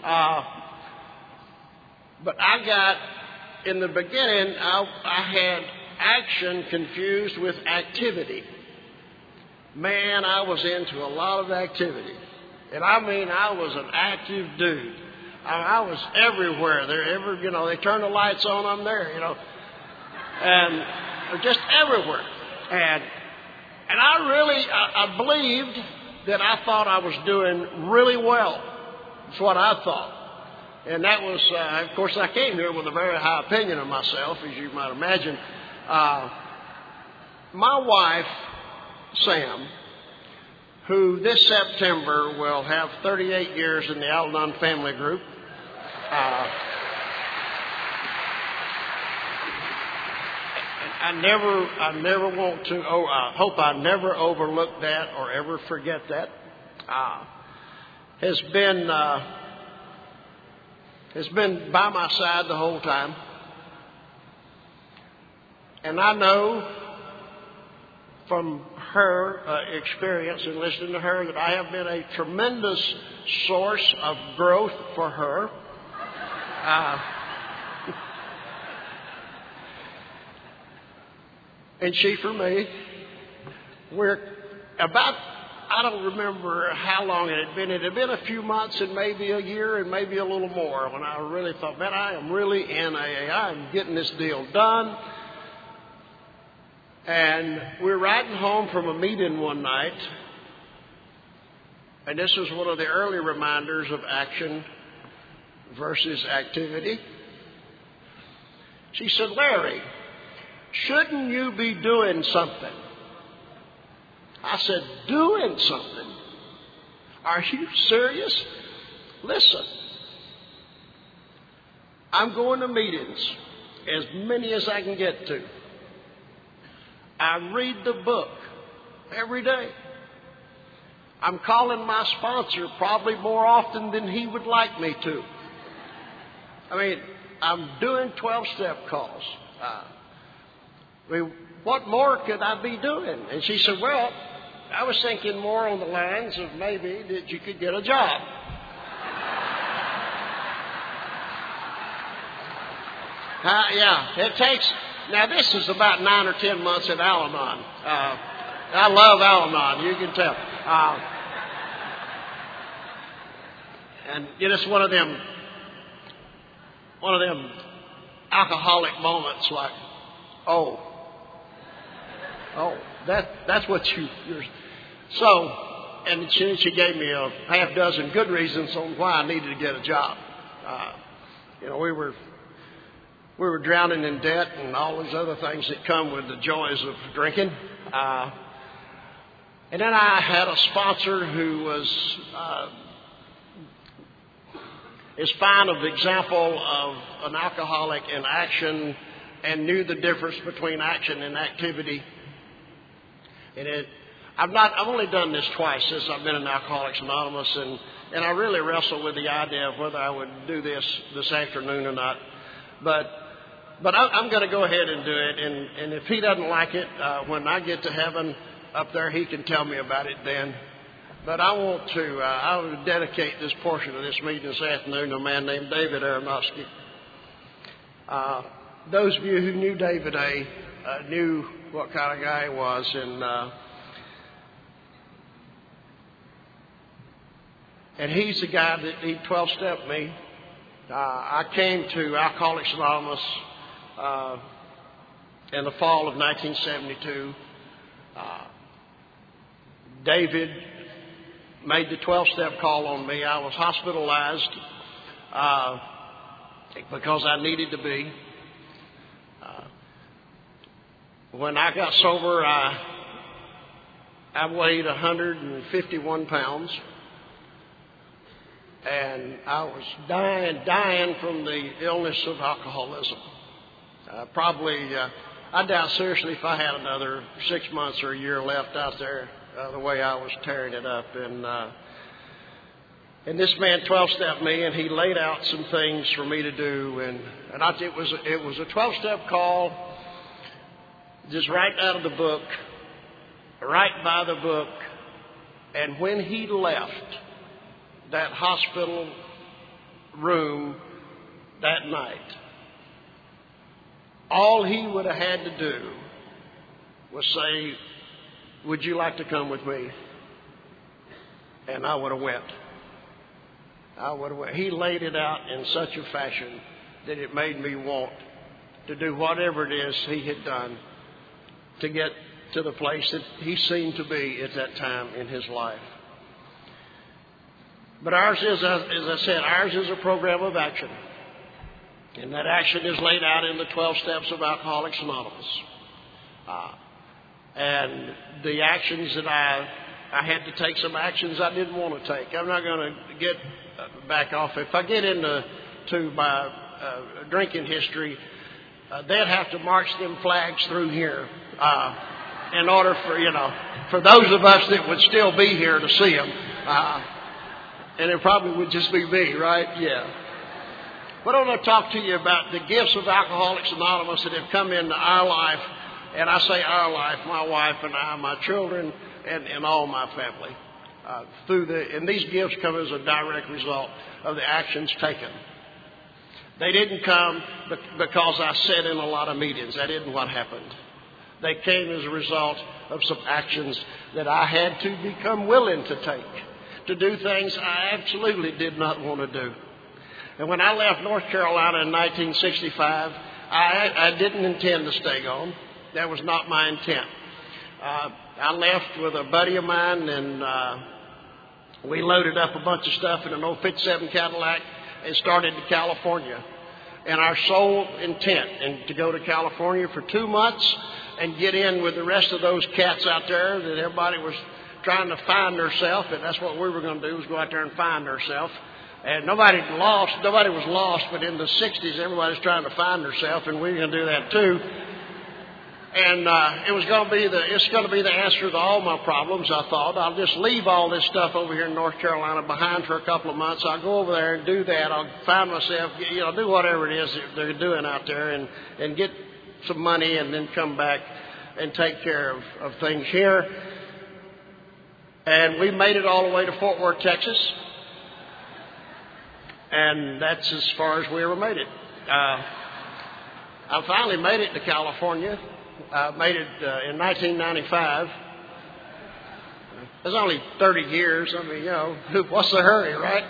But I got, in the beginning, I had action confused with activity. Man, I was into a lot of activity. And I mean, I was an active dude. I was everywhere. They turn the lights on, I'm there, and just everywhere. And I believed that I thought I was doing really well. That's what I thought. And that was, of course, I came here with a very high opinion of myself, as you might imagine. My wife, Sam, who this September will have 38 years in the Al-Anon family group. I hope I never overlook that or ever forget that. Has been by my side the whole time. And I know from her experience and listening to her that I have been a tremendous source of growth for her. And she for me. We're about, I don't remember how long it had been. It had been a few months and maybe a year and maybe a little more when I really thought, man, I am really in AA. I'm getting this deal done. And we're riding home from a meeting one night. And this was one of the early reminders of action versus activity. She said, Larry, shouldn't you be doing something? I said, doing something? Are you serious? Listen, I'm going to meetings, as many as I can get to. I read the book every day. I'm calling my sponsor probably more often than he would like me to. I mean, I'm doing 12-step calls. What more could I be doing? And she said, well, I was thinking more on the lines of maybe that you could get a job. Yeah, it takes... Now, this is about 9 or 10 months at Al-Anon. I love Al-Anon, you can tell. And it's one of them alcoholic moments like, oh, that's what you're... So, and she gave me a half dozen good reasons on why I needed to get a job. We were drowning in debt and all these other things that come with the joys of drinking. And then I had a sponsor who was as fine of example of an alcoholic in action and knew the difference between action and activity. And I've only done this twice since I've been in Alcoholics Anonymous, and I really wrestle with the idea of whether I would do this afternoon or not. But I'm going to go ahead and do it. And if he doesn't like it, when I get to heaven up there, he can tell me about it then. But I want to, I will dedicate this portion of this meeting this afternoon to a man named David Aronofsky. Those of you who knew David A. Knew what kind of guy he was. And he's the guy that he 12-stepped me. I came to Alcoholics Anonymous in the fall of 1972. David made the 12-step call on me. I was hospitalized because I needed to be. When I got sober, I weighed 151 pounds. And I was dying from the illness of alcoholism. I doubt seriously if I had another 6 months or a year left out there, the way I was tearing it up. And And this man 12-stepped me, and he laid out some things for me to do. And it was a 12-step call, just right out of the book, right by the book. And when he left that hospital room that night, all he would have had to do was say, "Would you like to come with me?" And I would have went. He laid it out in such a fashion that it made me want to do whatever it is he had done to get to the place that he seemed to be at that time in his life. But ours is, as I said, ours is a program of action. And that action is laid out in the 12 steps of Alcoholics Anonymous. And the actions that I had to take some actions I didn't want to take. I'm not going to get back off. If I get into my drinking history, they'd have to march them flags through here in order for those of us that would still be here to see them. And it probably would just be me, right? Yeah. But I want to talk to you about the gifts of Alcoholics Anonymous that have come into our life. And I say our life, my wife and I, my children, and all my family. And these gifts come as a direct result of the actions taken. They didn't come because I sat in a lot of meetings. That isn't what happened. They came as a result of some actions that I had to become willing to take, to do things I absolutely did not want to do. And when I left North Carolina in 1965, I didn't intend to stay on. That was not my intent. I left with a buddy of mine, and we loaded up a bunch of stuff in an old 57 Cadillac and started to California. And our sole intent is to go to California for 2 months and get in with the rest of those cats out there that everybody was trying to find themselves. And that's what we were going to do, was go out there and find ourselves. And nobody was lost, but in the 60s, everybody's trying to find herself, and we were going to do that too. And it's going to be the answer to all my problems. I thought I'll just leave all this stuff over here in North Carolina behind for a couple of months. I'll go over there and do that. I'll find myself, do whatever it is that they're doing out there, and get some money, and then come back and take care of things here. And we made it all the way to Fort Worth, Texas. And that's as far as we ever made it. I finally made it to California. I made it in 1995. It's only 30 years. I mean, what's the hurry, right?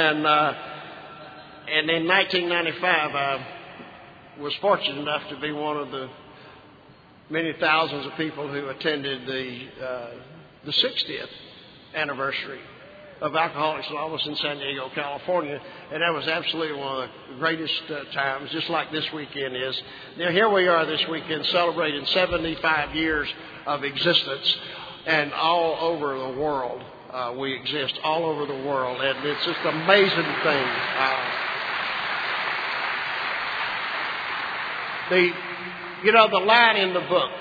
And in 1995, I was fortunate enough to be one of the many thousands of people who attended the 60th anniversary of Alcoholics Anonymous in San Diego, California. And that was absolutely one of the greatest times, just like this weekend is. Now, here we are this weekend celebrating 75 years of existence, and all over the world we exist, all over the world. And it's just an amazing thing. The line in the book,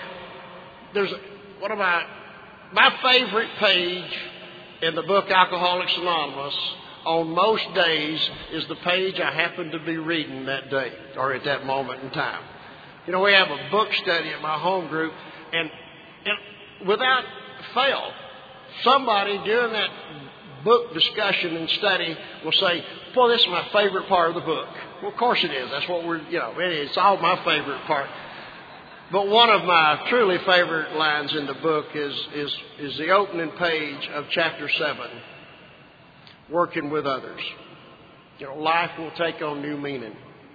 my favorite page in the book Alcoholics Anonymous on most days is the page I happen to be reading that day or at that moment in time. We have a book study at my home group, and without fail, somebody during that book discussion and study will say, "Boy, this is my favorite part of the book." Well, of course it is. That's what it's all my favorite part. But one of my truly favorite lines in the book is the opening page of chapter 7, working with others. Life will take on new meaning.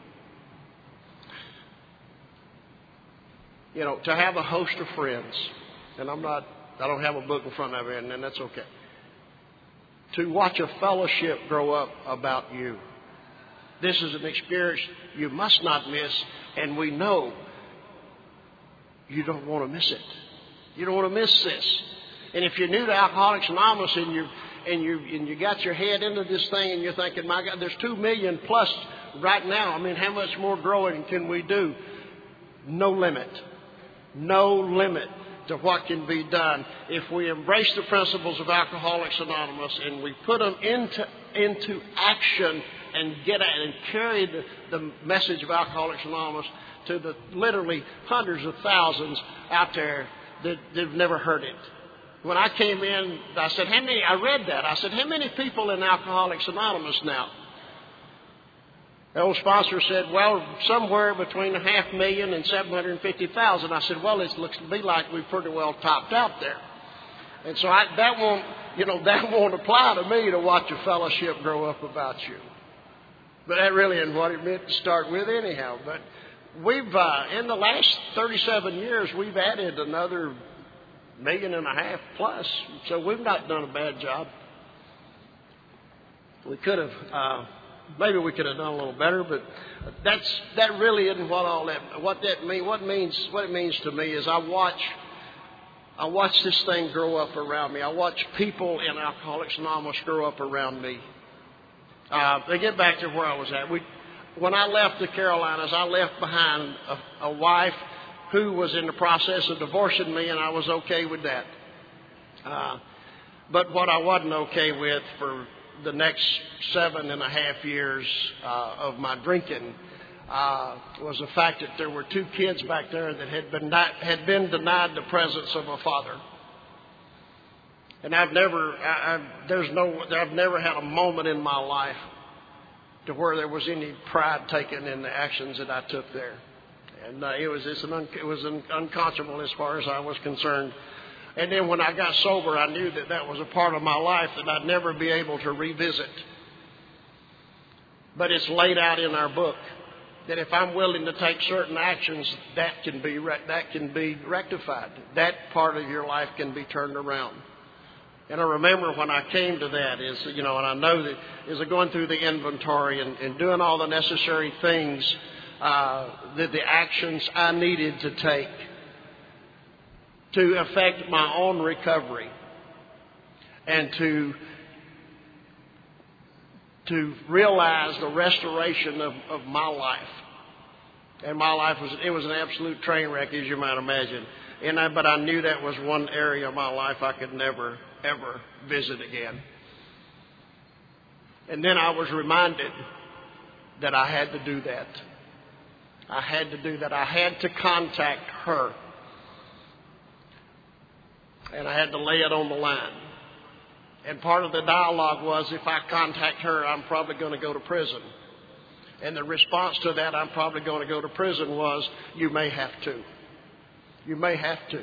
To have a host of friends, and I don't have a book in front of me, and that's okay. To watch a fellowship grow up about you. This is an experience you must not miss, and we know you don't want to miss it. You don't want to miss this. And if you're new to Alcoholics Anonymous and you got your head into this thing and you're thinking, my God, there's 2 million plus right now. I mean, how much more growing can we do? No limit. No limit. to what can be done if we embrace the principles of Alcoholics Anonymous and we put them into action and carry the message of Alcoholics Anonymous to the literally hundreds of thousands out there that have never heard it. When I came in, I said, I read that. I said, how many people in Alcoholics Anonymous now? The old sponsor said, well, somewhere between 500,000 and 750,000. I said, well, it looks to me like we've pretty well topped out there. And so that won't apply to me to watch a fellowship grow up about you. But that really isn't what it meant to start with anyhow. But we've, in the last 37 years, we've added another 1.5 million plus. So we've not done a bad job. We could have, maybe we could have done a little better, but that really isn't what it means to me is I watch this thing grow up around me. I watch people in Alcoholics Anonymous grow up around me. To get back to where I was at, when I left the Carolinas, I left behind a wife who was in the process of divorcing me, and I was okay with that. But what I wasn't okay with for the next 7.5 years of my drinking was the fact that there were 2 kids back there that had been denied the presence of a father. And I've never had a moment in my life to where there was any pride taken in the actions that I took there. And it was unconscionable as far as I was concerned. And then when I got sober, I knew that was a part of my life that I'd never be able to revisit. But it's laid out in our book that if I'm willing to take certain actions, that can be rectified. That part of your life can be turned around. And I remember when I came to that and I know that is going through the inventory and doing all the necessary things, the actions I needed to take to affect my own recovery and to realize the restoration of my life. And my life was an absolute train wreck, as you might imagine. But I knew that was one area of my life I could never, ever visit again. And then I was reminded that I had to do that. I had to do that. I had to contact her. And I had to lay it on the line. And part of the dialogue was, if I contact her, I'm probably going to go to prison. And the response to that, I'm probably going to go to prison, was, you may have to. You may have to.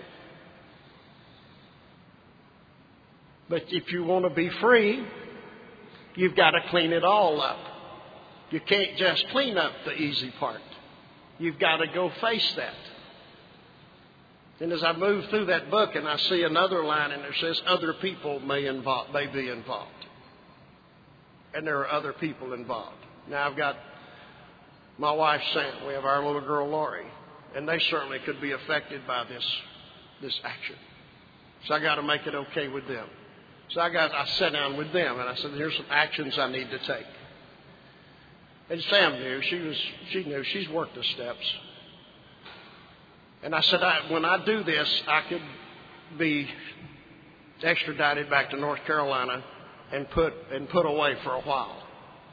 But if you want to be free, you've got to clean it all up. You can't just clean up the easy part. You've got to go face that. And as I move through that book and I see another line and it says other people may be involved. And there are other people involved. Now I've got my wife Sam. We have our little girl Lori. And they certainly could be affected by this action. So I got to make it okay with them. So I sat down with them and I said, here's some actions I need to take. And Sam knew. She knew. She's worked the steps. And I said, when I do this, I could be extradited back to North Carolina and put away for a while.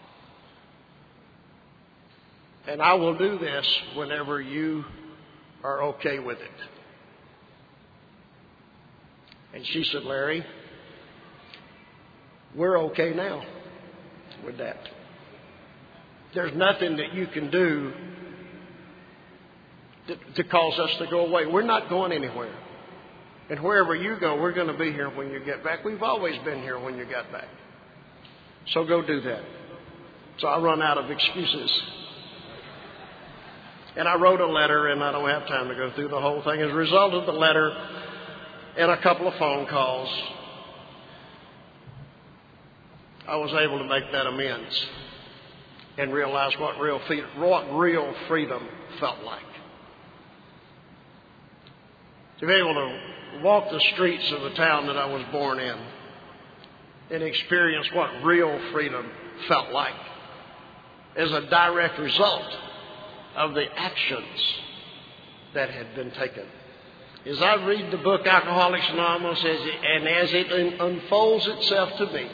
And I will do this whenever you are okay with it. And she said, Larry, we're okay now with that. There's nothing that you can do to cause us to go away. We're not going anywhere. And wherever you go, we're going to be here when you get back. We've always been here when you got back. So go do that. So I run out of excuses. And I wrote a letter, and I don't have time to go through the whole thing. As a result of the letter and a couple of phone calls, I was able to make that amends and realize what real freedom felt like. To be able to walk the streets of the town that I was born in and experience what real freedom felt like as a direct result of the actions that had been taken. as I read the book Alcoholics Anonymous, as it unfolds itself to me,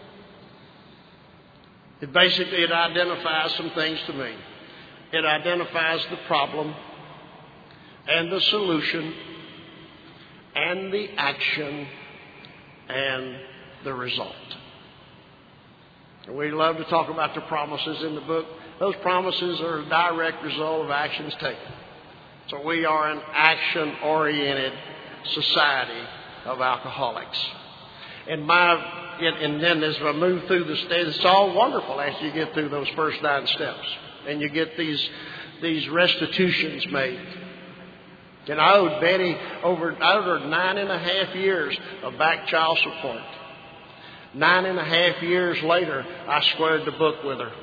it identifies some things to me. It identifies the problem and the solution and the action and the result. And we love to talk about the promises in the book. Those promises are a direct result of actions taken. So we are an action-oriented society of alcoholics. And then as I move through the steps, it's all wonderful after you get through those first 9 steps. And you get these restitutions made. And I owed Betty over 9.5 years of back child support. 9.5 years later, I squared the book with her.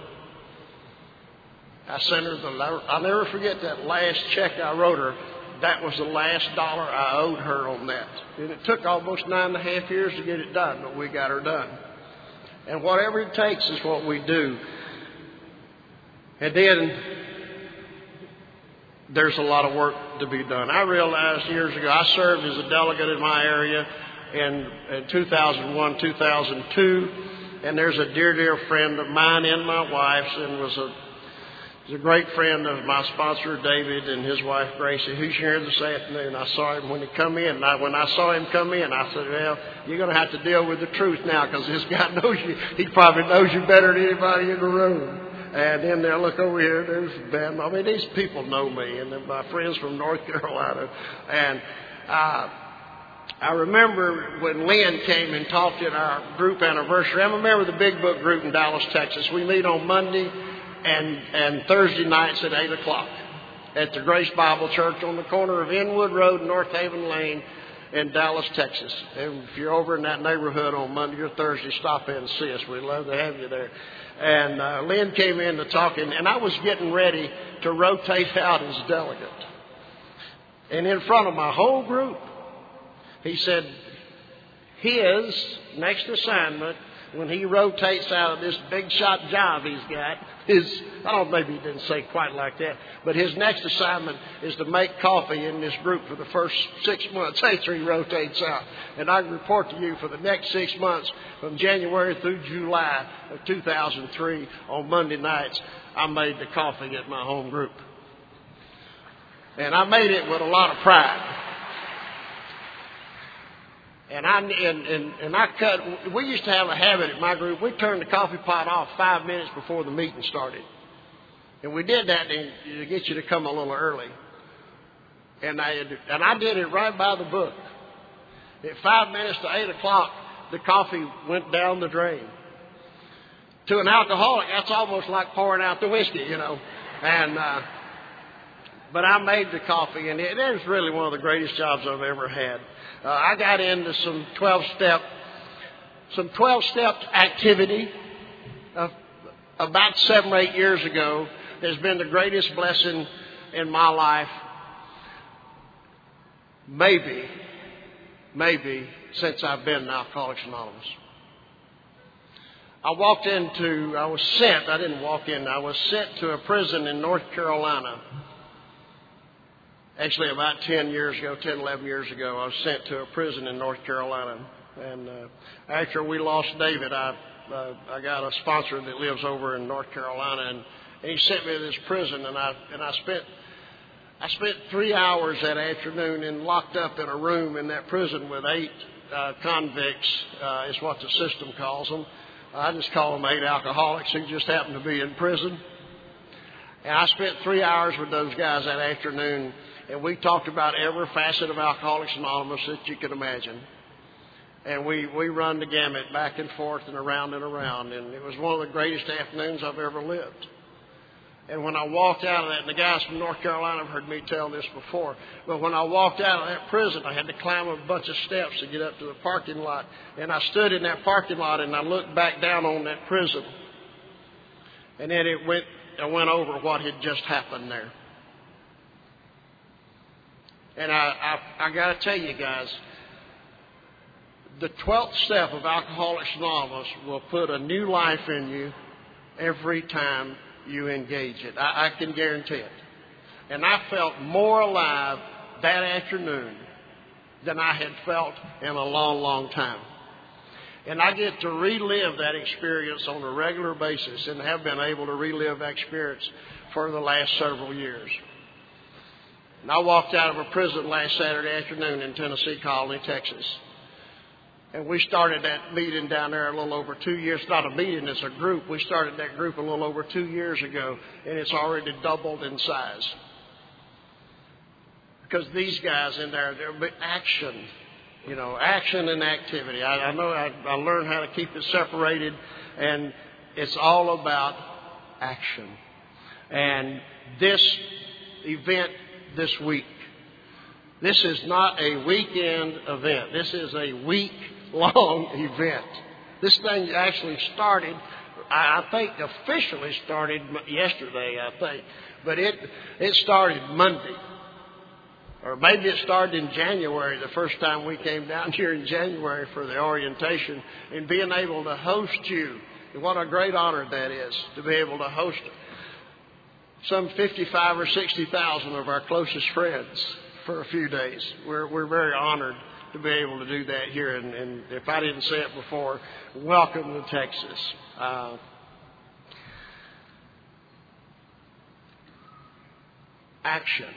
I sent her I'll never forget that last check I wrote her. That was the last dollar I owed her on that. And it took almost 9.5 years to get it done, but we got her done. And whatever it takes is what we do. And then there's a lot of work to be done. I realized years ago, I served as a delegate in my area in 2001, 2002. And there's a dear, dear friend of mine and my wife's, and was a great friend of my sponsor, David, and his wife, Gracie, who's here this afternoon. I saw him when he come in. When I saw him come in, I said, well, you're going to have to deal with the truth now, because this guy knows you. He probably knows you better than anybody in the room. And then they'll look over here, there's Ben. I mean, these people know me, and they're my friends from North Carolina. And I remember when Lynn came and talked at our group anniversary. I'm a member of the Big Book group in Dallas, Texas. We meet on Monday and Thursday nights at 8 o'clock at the Grace Bible Church on the corner of Inwood Road and North Haven Lane in Dallas, Texas. And if you're over in that neighborhood on Monday or Thursday, stop in and see us. We'd love to have you there. And Lynn came in to talk, and I was getting ready to rotate out as delegate. And in front of my whole group, he said his next assignment, when he rotates out of this big shot job he's got, maybe he didn't say quite like that, but his next assignment is to make coffee in this group for the first 6 months after he rotates out. And I can report to you for the next 6 months, from January through July of 2003, on Monday nights, I made the coffee at my home group. And I made it with a lot of pride. We used to have a habit at my group. We turned the coffee pot off 5 minutes before the meeting started. And we did that to get you to come a little early. And I did it right by the book. At 5 minutes to 8 o'clock, the coffee went down the drain. To an alcoholic, that's almost like pouring out the whiskey, you know. But I made the coffee, and it was really one of the greatest jobs I've ever had. I got into some 12-step activity about 7 or 8 years ago. Has been the greatest blessing in my life, maybe since I've been in Alcoholics Anonymous. I was sent to a prison in North Carolina. Actually, about 11 years ago, I was sent to a prison in North Carolina. And after we lost David, I got a sponsor that lives over in North Carolina, and he sent me to this prison. And I spent 3 hours that afternoon locked up in a room in that prison with 8 convicts, is what the system calls them. I just call them 8 alcoholics who just happen to be in prison. And I spent 3 hours with those guys that afternoon. And we talked about every facet of Alcoholics Anonymous that you could imagine. And we run the gamut back and forth and around. And it was one of the greatest afternoons I've ever lived. And when I walked out of that, and the guys from North Carolina have heard me tell this before, but when I walked out of that prison, I had to climb a bunch of steps to get up to the parking lot. And I stood in that parking lot, and I looked back down on that prison. And then I went over what had just happened there. And I got to tell you guys, the 12th step of Alcoholics Anonymous will put a new life in you every time you engage it. I can guarantee it. And I felt more alive that afternoon than I had felt in a long, long time. And I get to relive that experience on a regular basis and have been able to relive that experience for the last several years. And I walked out of a prison last Saturday afternoon in Tennessee Colony, Texas. And we started that meeting down there a little over 2 years. It's not a meeting, it's a group. We started that group a little over 2 years ago, and it's already doubled in size. Because these guys in there, there'll be action. Action and activity. I know I learned how to keep it separated, and it's all about action. And this event this week, this is not a weekend event. This is a week-long event. This thing actually started, I think officially started yesterday, but it started Monday. Or maybe it started in January, the first time we came down here in January for the orientation, and being able to host you. And what a great honor that is, to be able to host some 55 or 60,000 of our closest friends for a few days. We're very honored to be able to do that here. And if I didn't say it before, welcome to Texas. Action.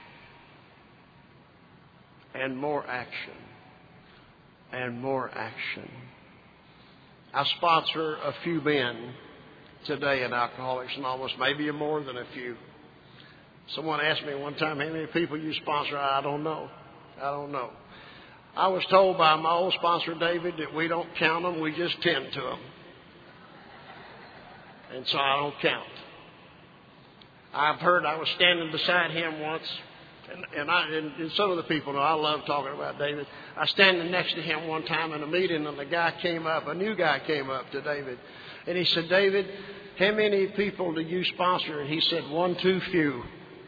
And more action. And more action. I sponsor a few men today in Alcoholics Anonymous, maybe more than a few. Someone asked me one time, how many people you sponsor? I don't know. I was told by my old sponsor, David, that we don't count them, we just tend to them. And so I don't count. I've heard, I was standing beside him once, and some of the people know I love talking about David. I was standing next to him one time in a meeting, and a new guy came up to David. And he said, David, how many people do you sponsor? And he said, one too few.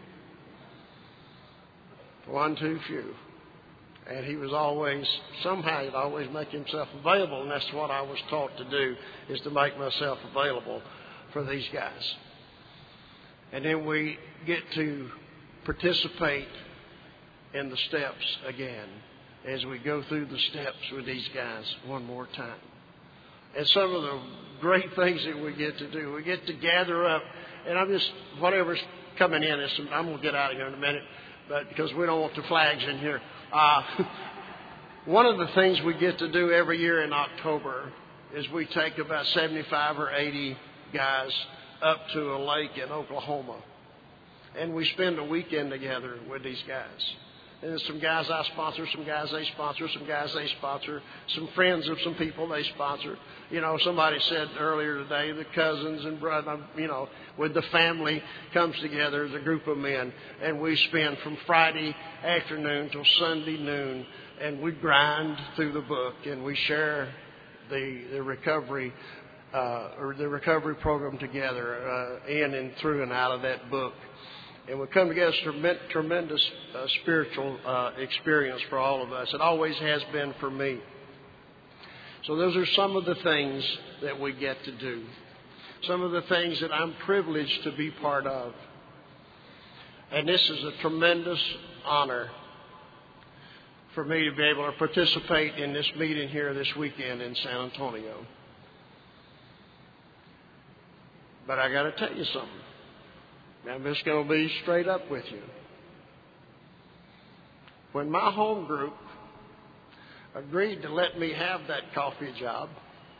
One too few. And he was somehow he'd always make himself available, and that's what I was taught to do, is to make myself available for these guys. And then we get to participate in the steps again as we go through the steps with these guys one more time. And some of the great things that we get to do, we get to gather up, and whatever's coming in, I'm going to get out of here in a minute, but because we don't want the flags in here. One of the things we get to do every year in October is we take about 75 or 80 guys up to a lake in Oklahoma. And we spend a weekend together with these guys. And there's some guys I sponsor, some guys they sponsor, some guys they sponsor, some friends of some people they sponsor. Somebody said earlier today, the cousins and brother, with the family comes together as a group of men. And we spend from Friday afternoon till Sunday noon, and we grind through the book, and we share the recovery or the recovery program together, in and through and out of that book. And we come together, it's a tremendous spiritual experience for all of us. It always has been for me. So those are some of the things that we get to do. Some of the things that I'm privileged to be part of. And this is a tremendous honor for me to be able to participate in this meeting here this weekend in San Antonio. But I got to tell you something. I'm just going to be straight up with you. When my home group agreed to let me have that coffee job,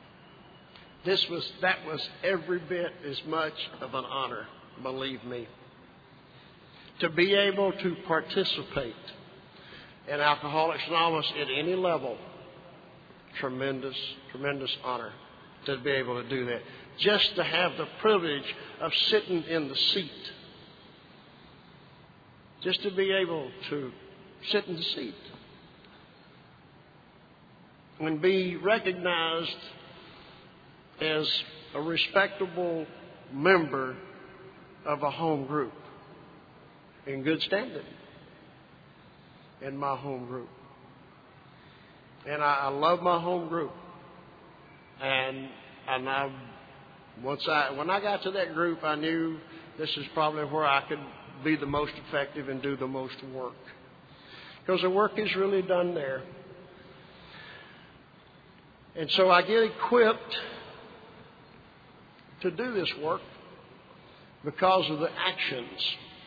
that was every bit as much of an honor, believe me. To be able to participate in Alcoholics Anonymous at any level, tremendous honor to be able to do that. Just to have the privilege of sitting in the seat. Just to be able to sit in the seat. And be recognized as a respectable member of a home group. In good standing. In my home group. And I love my home group. And when I got to that group, I knew this is probably where I could be the most effective and do the most work. because the work is really done there. And so I get equipped to do this work because of the actions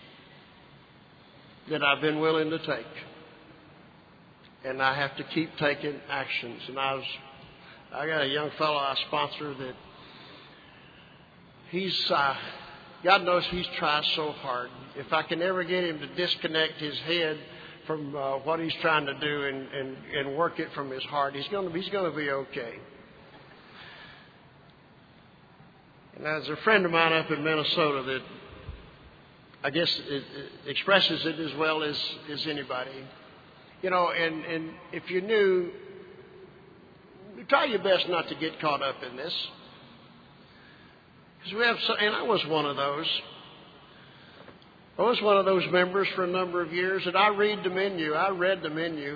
that I've been willing to take. And I have to keep taking actions. And I got a young fellow I sponsor that God knows he's tried so hard. If I can ever get him to disconnect his head from what he's trying to do and work it from his heart, he's going to be okay. And there's a friend of mine up in Minnesota that I guess it expresses it as well as anybody. You know, and if you're new, try your best not to get caught up in this. Because and I was one of those. I was one of those members for a number of years, and I read the menu. I read the menu.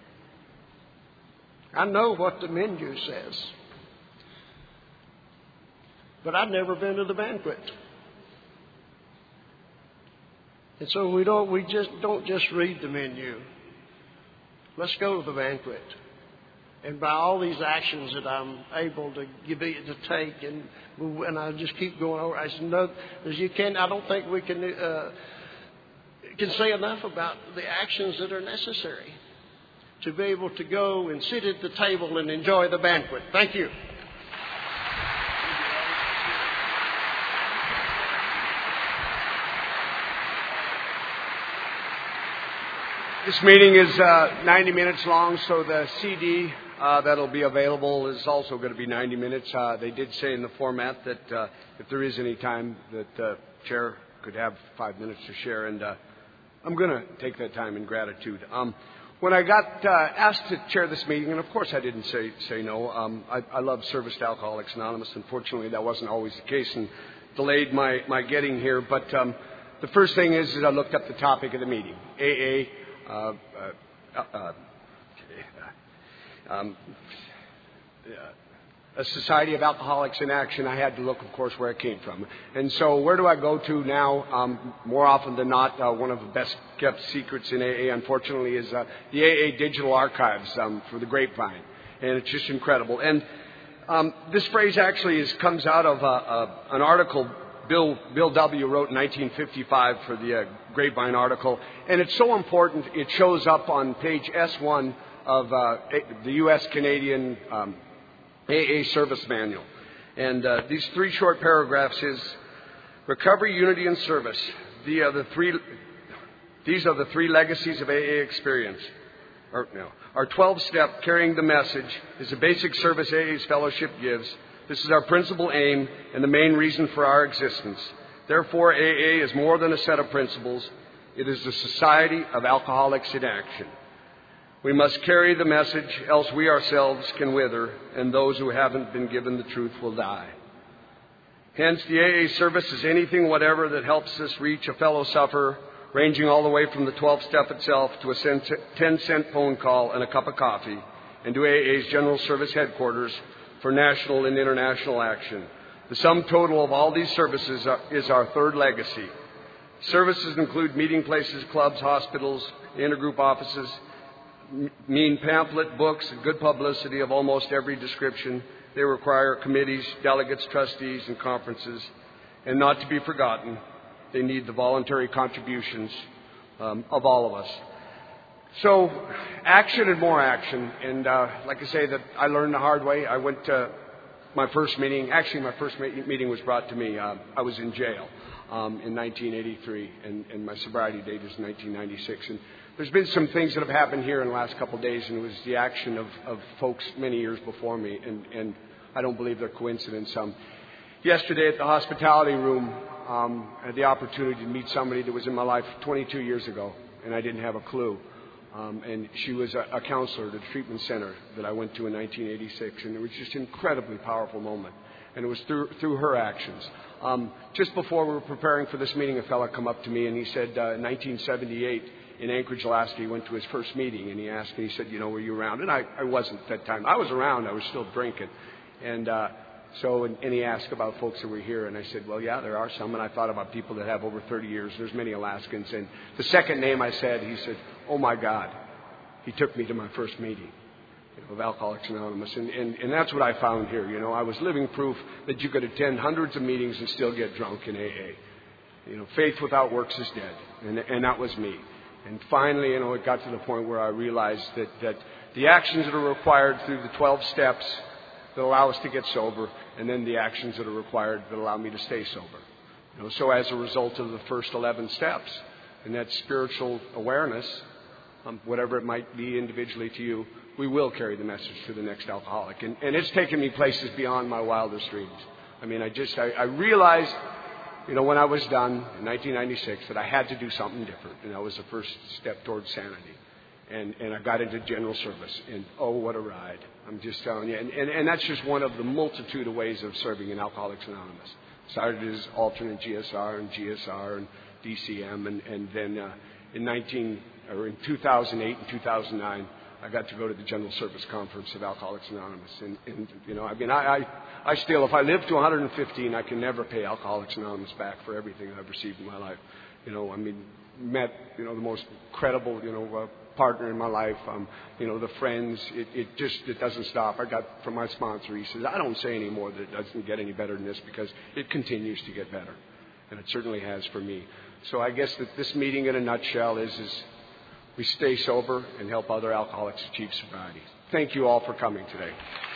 I know what the menu says. But I've never been to the banquet. And so we just don't just read the menu. Let's go to the banquet. And by all these actions that I'm able to take, and I just keep going over, I said, no, as you can, I don't think we can say enough about the actions that are necessary to be able to go and sit at the table and enjoy the banquet. Thank you. This meeting is 90 minutes long, so the CD that'll be available is also going to be 90 minutes. They did say in the format that if there is any time that the chair could have 5 minutes to share, and I'm going to take that time in gratitude. When I got asked to chair this meeting, and of course I didn't say no, I love Service to Alcoholics Anonymous. Unfortunately, that wasn't always the case and delayed my getting here. But the first thing is I looked up the topic of the meeting, AA. A Society of Alcoholics in Action. I had to look, of course, where it came from. And so where do I go to now? More often than not, one of the best kept secrets in AA, unfortunately, is the AA Digital Archives for the Grapevine. And it's just incredible. And this phrase actually comes out of an article Bill W. wrote in 1955 for the Grapevine article. And it's so important, it shows up on page S1 of the U.S.-Canadian AA Service Manual. And these 3 short paragraphs is Recovery, Unity, and Service. These are the three legacies of AA experience. Our 12-step Carrying the Message is a basic service AA's fellowship gives. This is our principal aim and the main reason for our existence. Therefore, AA is more than a set of principles. It is the Society of Alcoholics in Action. We must carry the message, else we ourselves can wither, and those who haven't been given the truth will die. Hence, the AA service is anything whatever that helps us reach a fellow sufferer, ranging all the way from the 12th step itself to a 10-cent phone call and a cup of coffee, and to AA's General Service Headquarters for national and international action. The sum total of all these services is our third legacy. Services include meeting places, clubs, hospitals, intergroup offices, mean pamphlet, books, and good publicity of almost every description. They require committees, delegates, trustees, and conferences. And not to be forgotten, they need the voluntary contributions of all of us. So, action and more action. And like I say, that I learned the hard way. I went to my first meeting. Actually, my first meeting was brought to me. I was in jail in 1983, and my sobriety date is 1996. And there's been some things that have happened here in the last couple of days, and it was the action of folks many years before me, and I don't believe they're coincidence. Yesterday at the hospitality room, I had the opportunity to meet somebody that was in my life 22 years ago, and I didn't have a clue. And she was a counselor at the treatment center that I went to in 1986, and it was just an incredibly powerful moment. And it was through her actions. Just before we were preparing for this meeting, a fellow come up to me, and he said, in 1978, in Anchorage, Alaska, he went to his first meeting, and he asked me, he said, were you around? And I wasn't at that time. I was around. I was still drinking. And and he asked about folks that were here, and I said, well, yeah, there are some. And I thought about people that have over 30 years. There's many Alaskans. And the second name I said, he said, oh, my God, he took me to my first meeting of Alcoholics Anonymous. And that's what I found here. I was living proof that you could attend hundreds of meetings and still get drunk in AA. Faith without works is dead. And that was me. And finally, it got to the point where I realized that the actions that are required through the 12 steps that allow us to get sober, and then the actions that are required that allow me to stay sober. So as a result of the first 11 steps, and that spiritual awareness, whatever it might be individually to you, we will carry the message to the next alcoholic. And it's taken me places beyond my wildest dreams. I realized, when I was done in 1996, that I had to do something different. And that was the first step towards sanity. And I got into general service. And oh, what a ride. I'm just telling you. And that's just one of the multitude of ways of serving in Alcoholics Anonymous. Started as alternate GSR and GSR and DCM. And then in 2008 and 2009, I got to go to the General Service Conference of Alcoholics Anonymous. I still, if I live to 115, I can never pay Alcoholics Anonymous back for everything I've received in my life. Met, the most credible, partner in my life, the friends. It doesn't stop. I got from my sponsor, he says, I don't say anymore that it doesn't get any better than this because it continues to get better. And it certainly has for me. So I guess that this meeting in a nutshell is we stay sober and help other alcoholics achieve sobriety. Thank you all for coming today.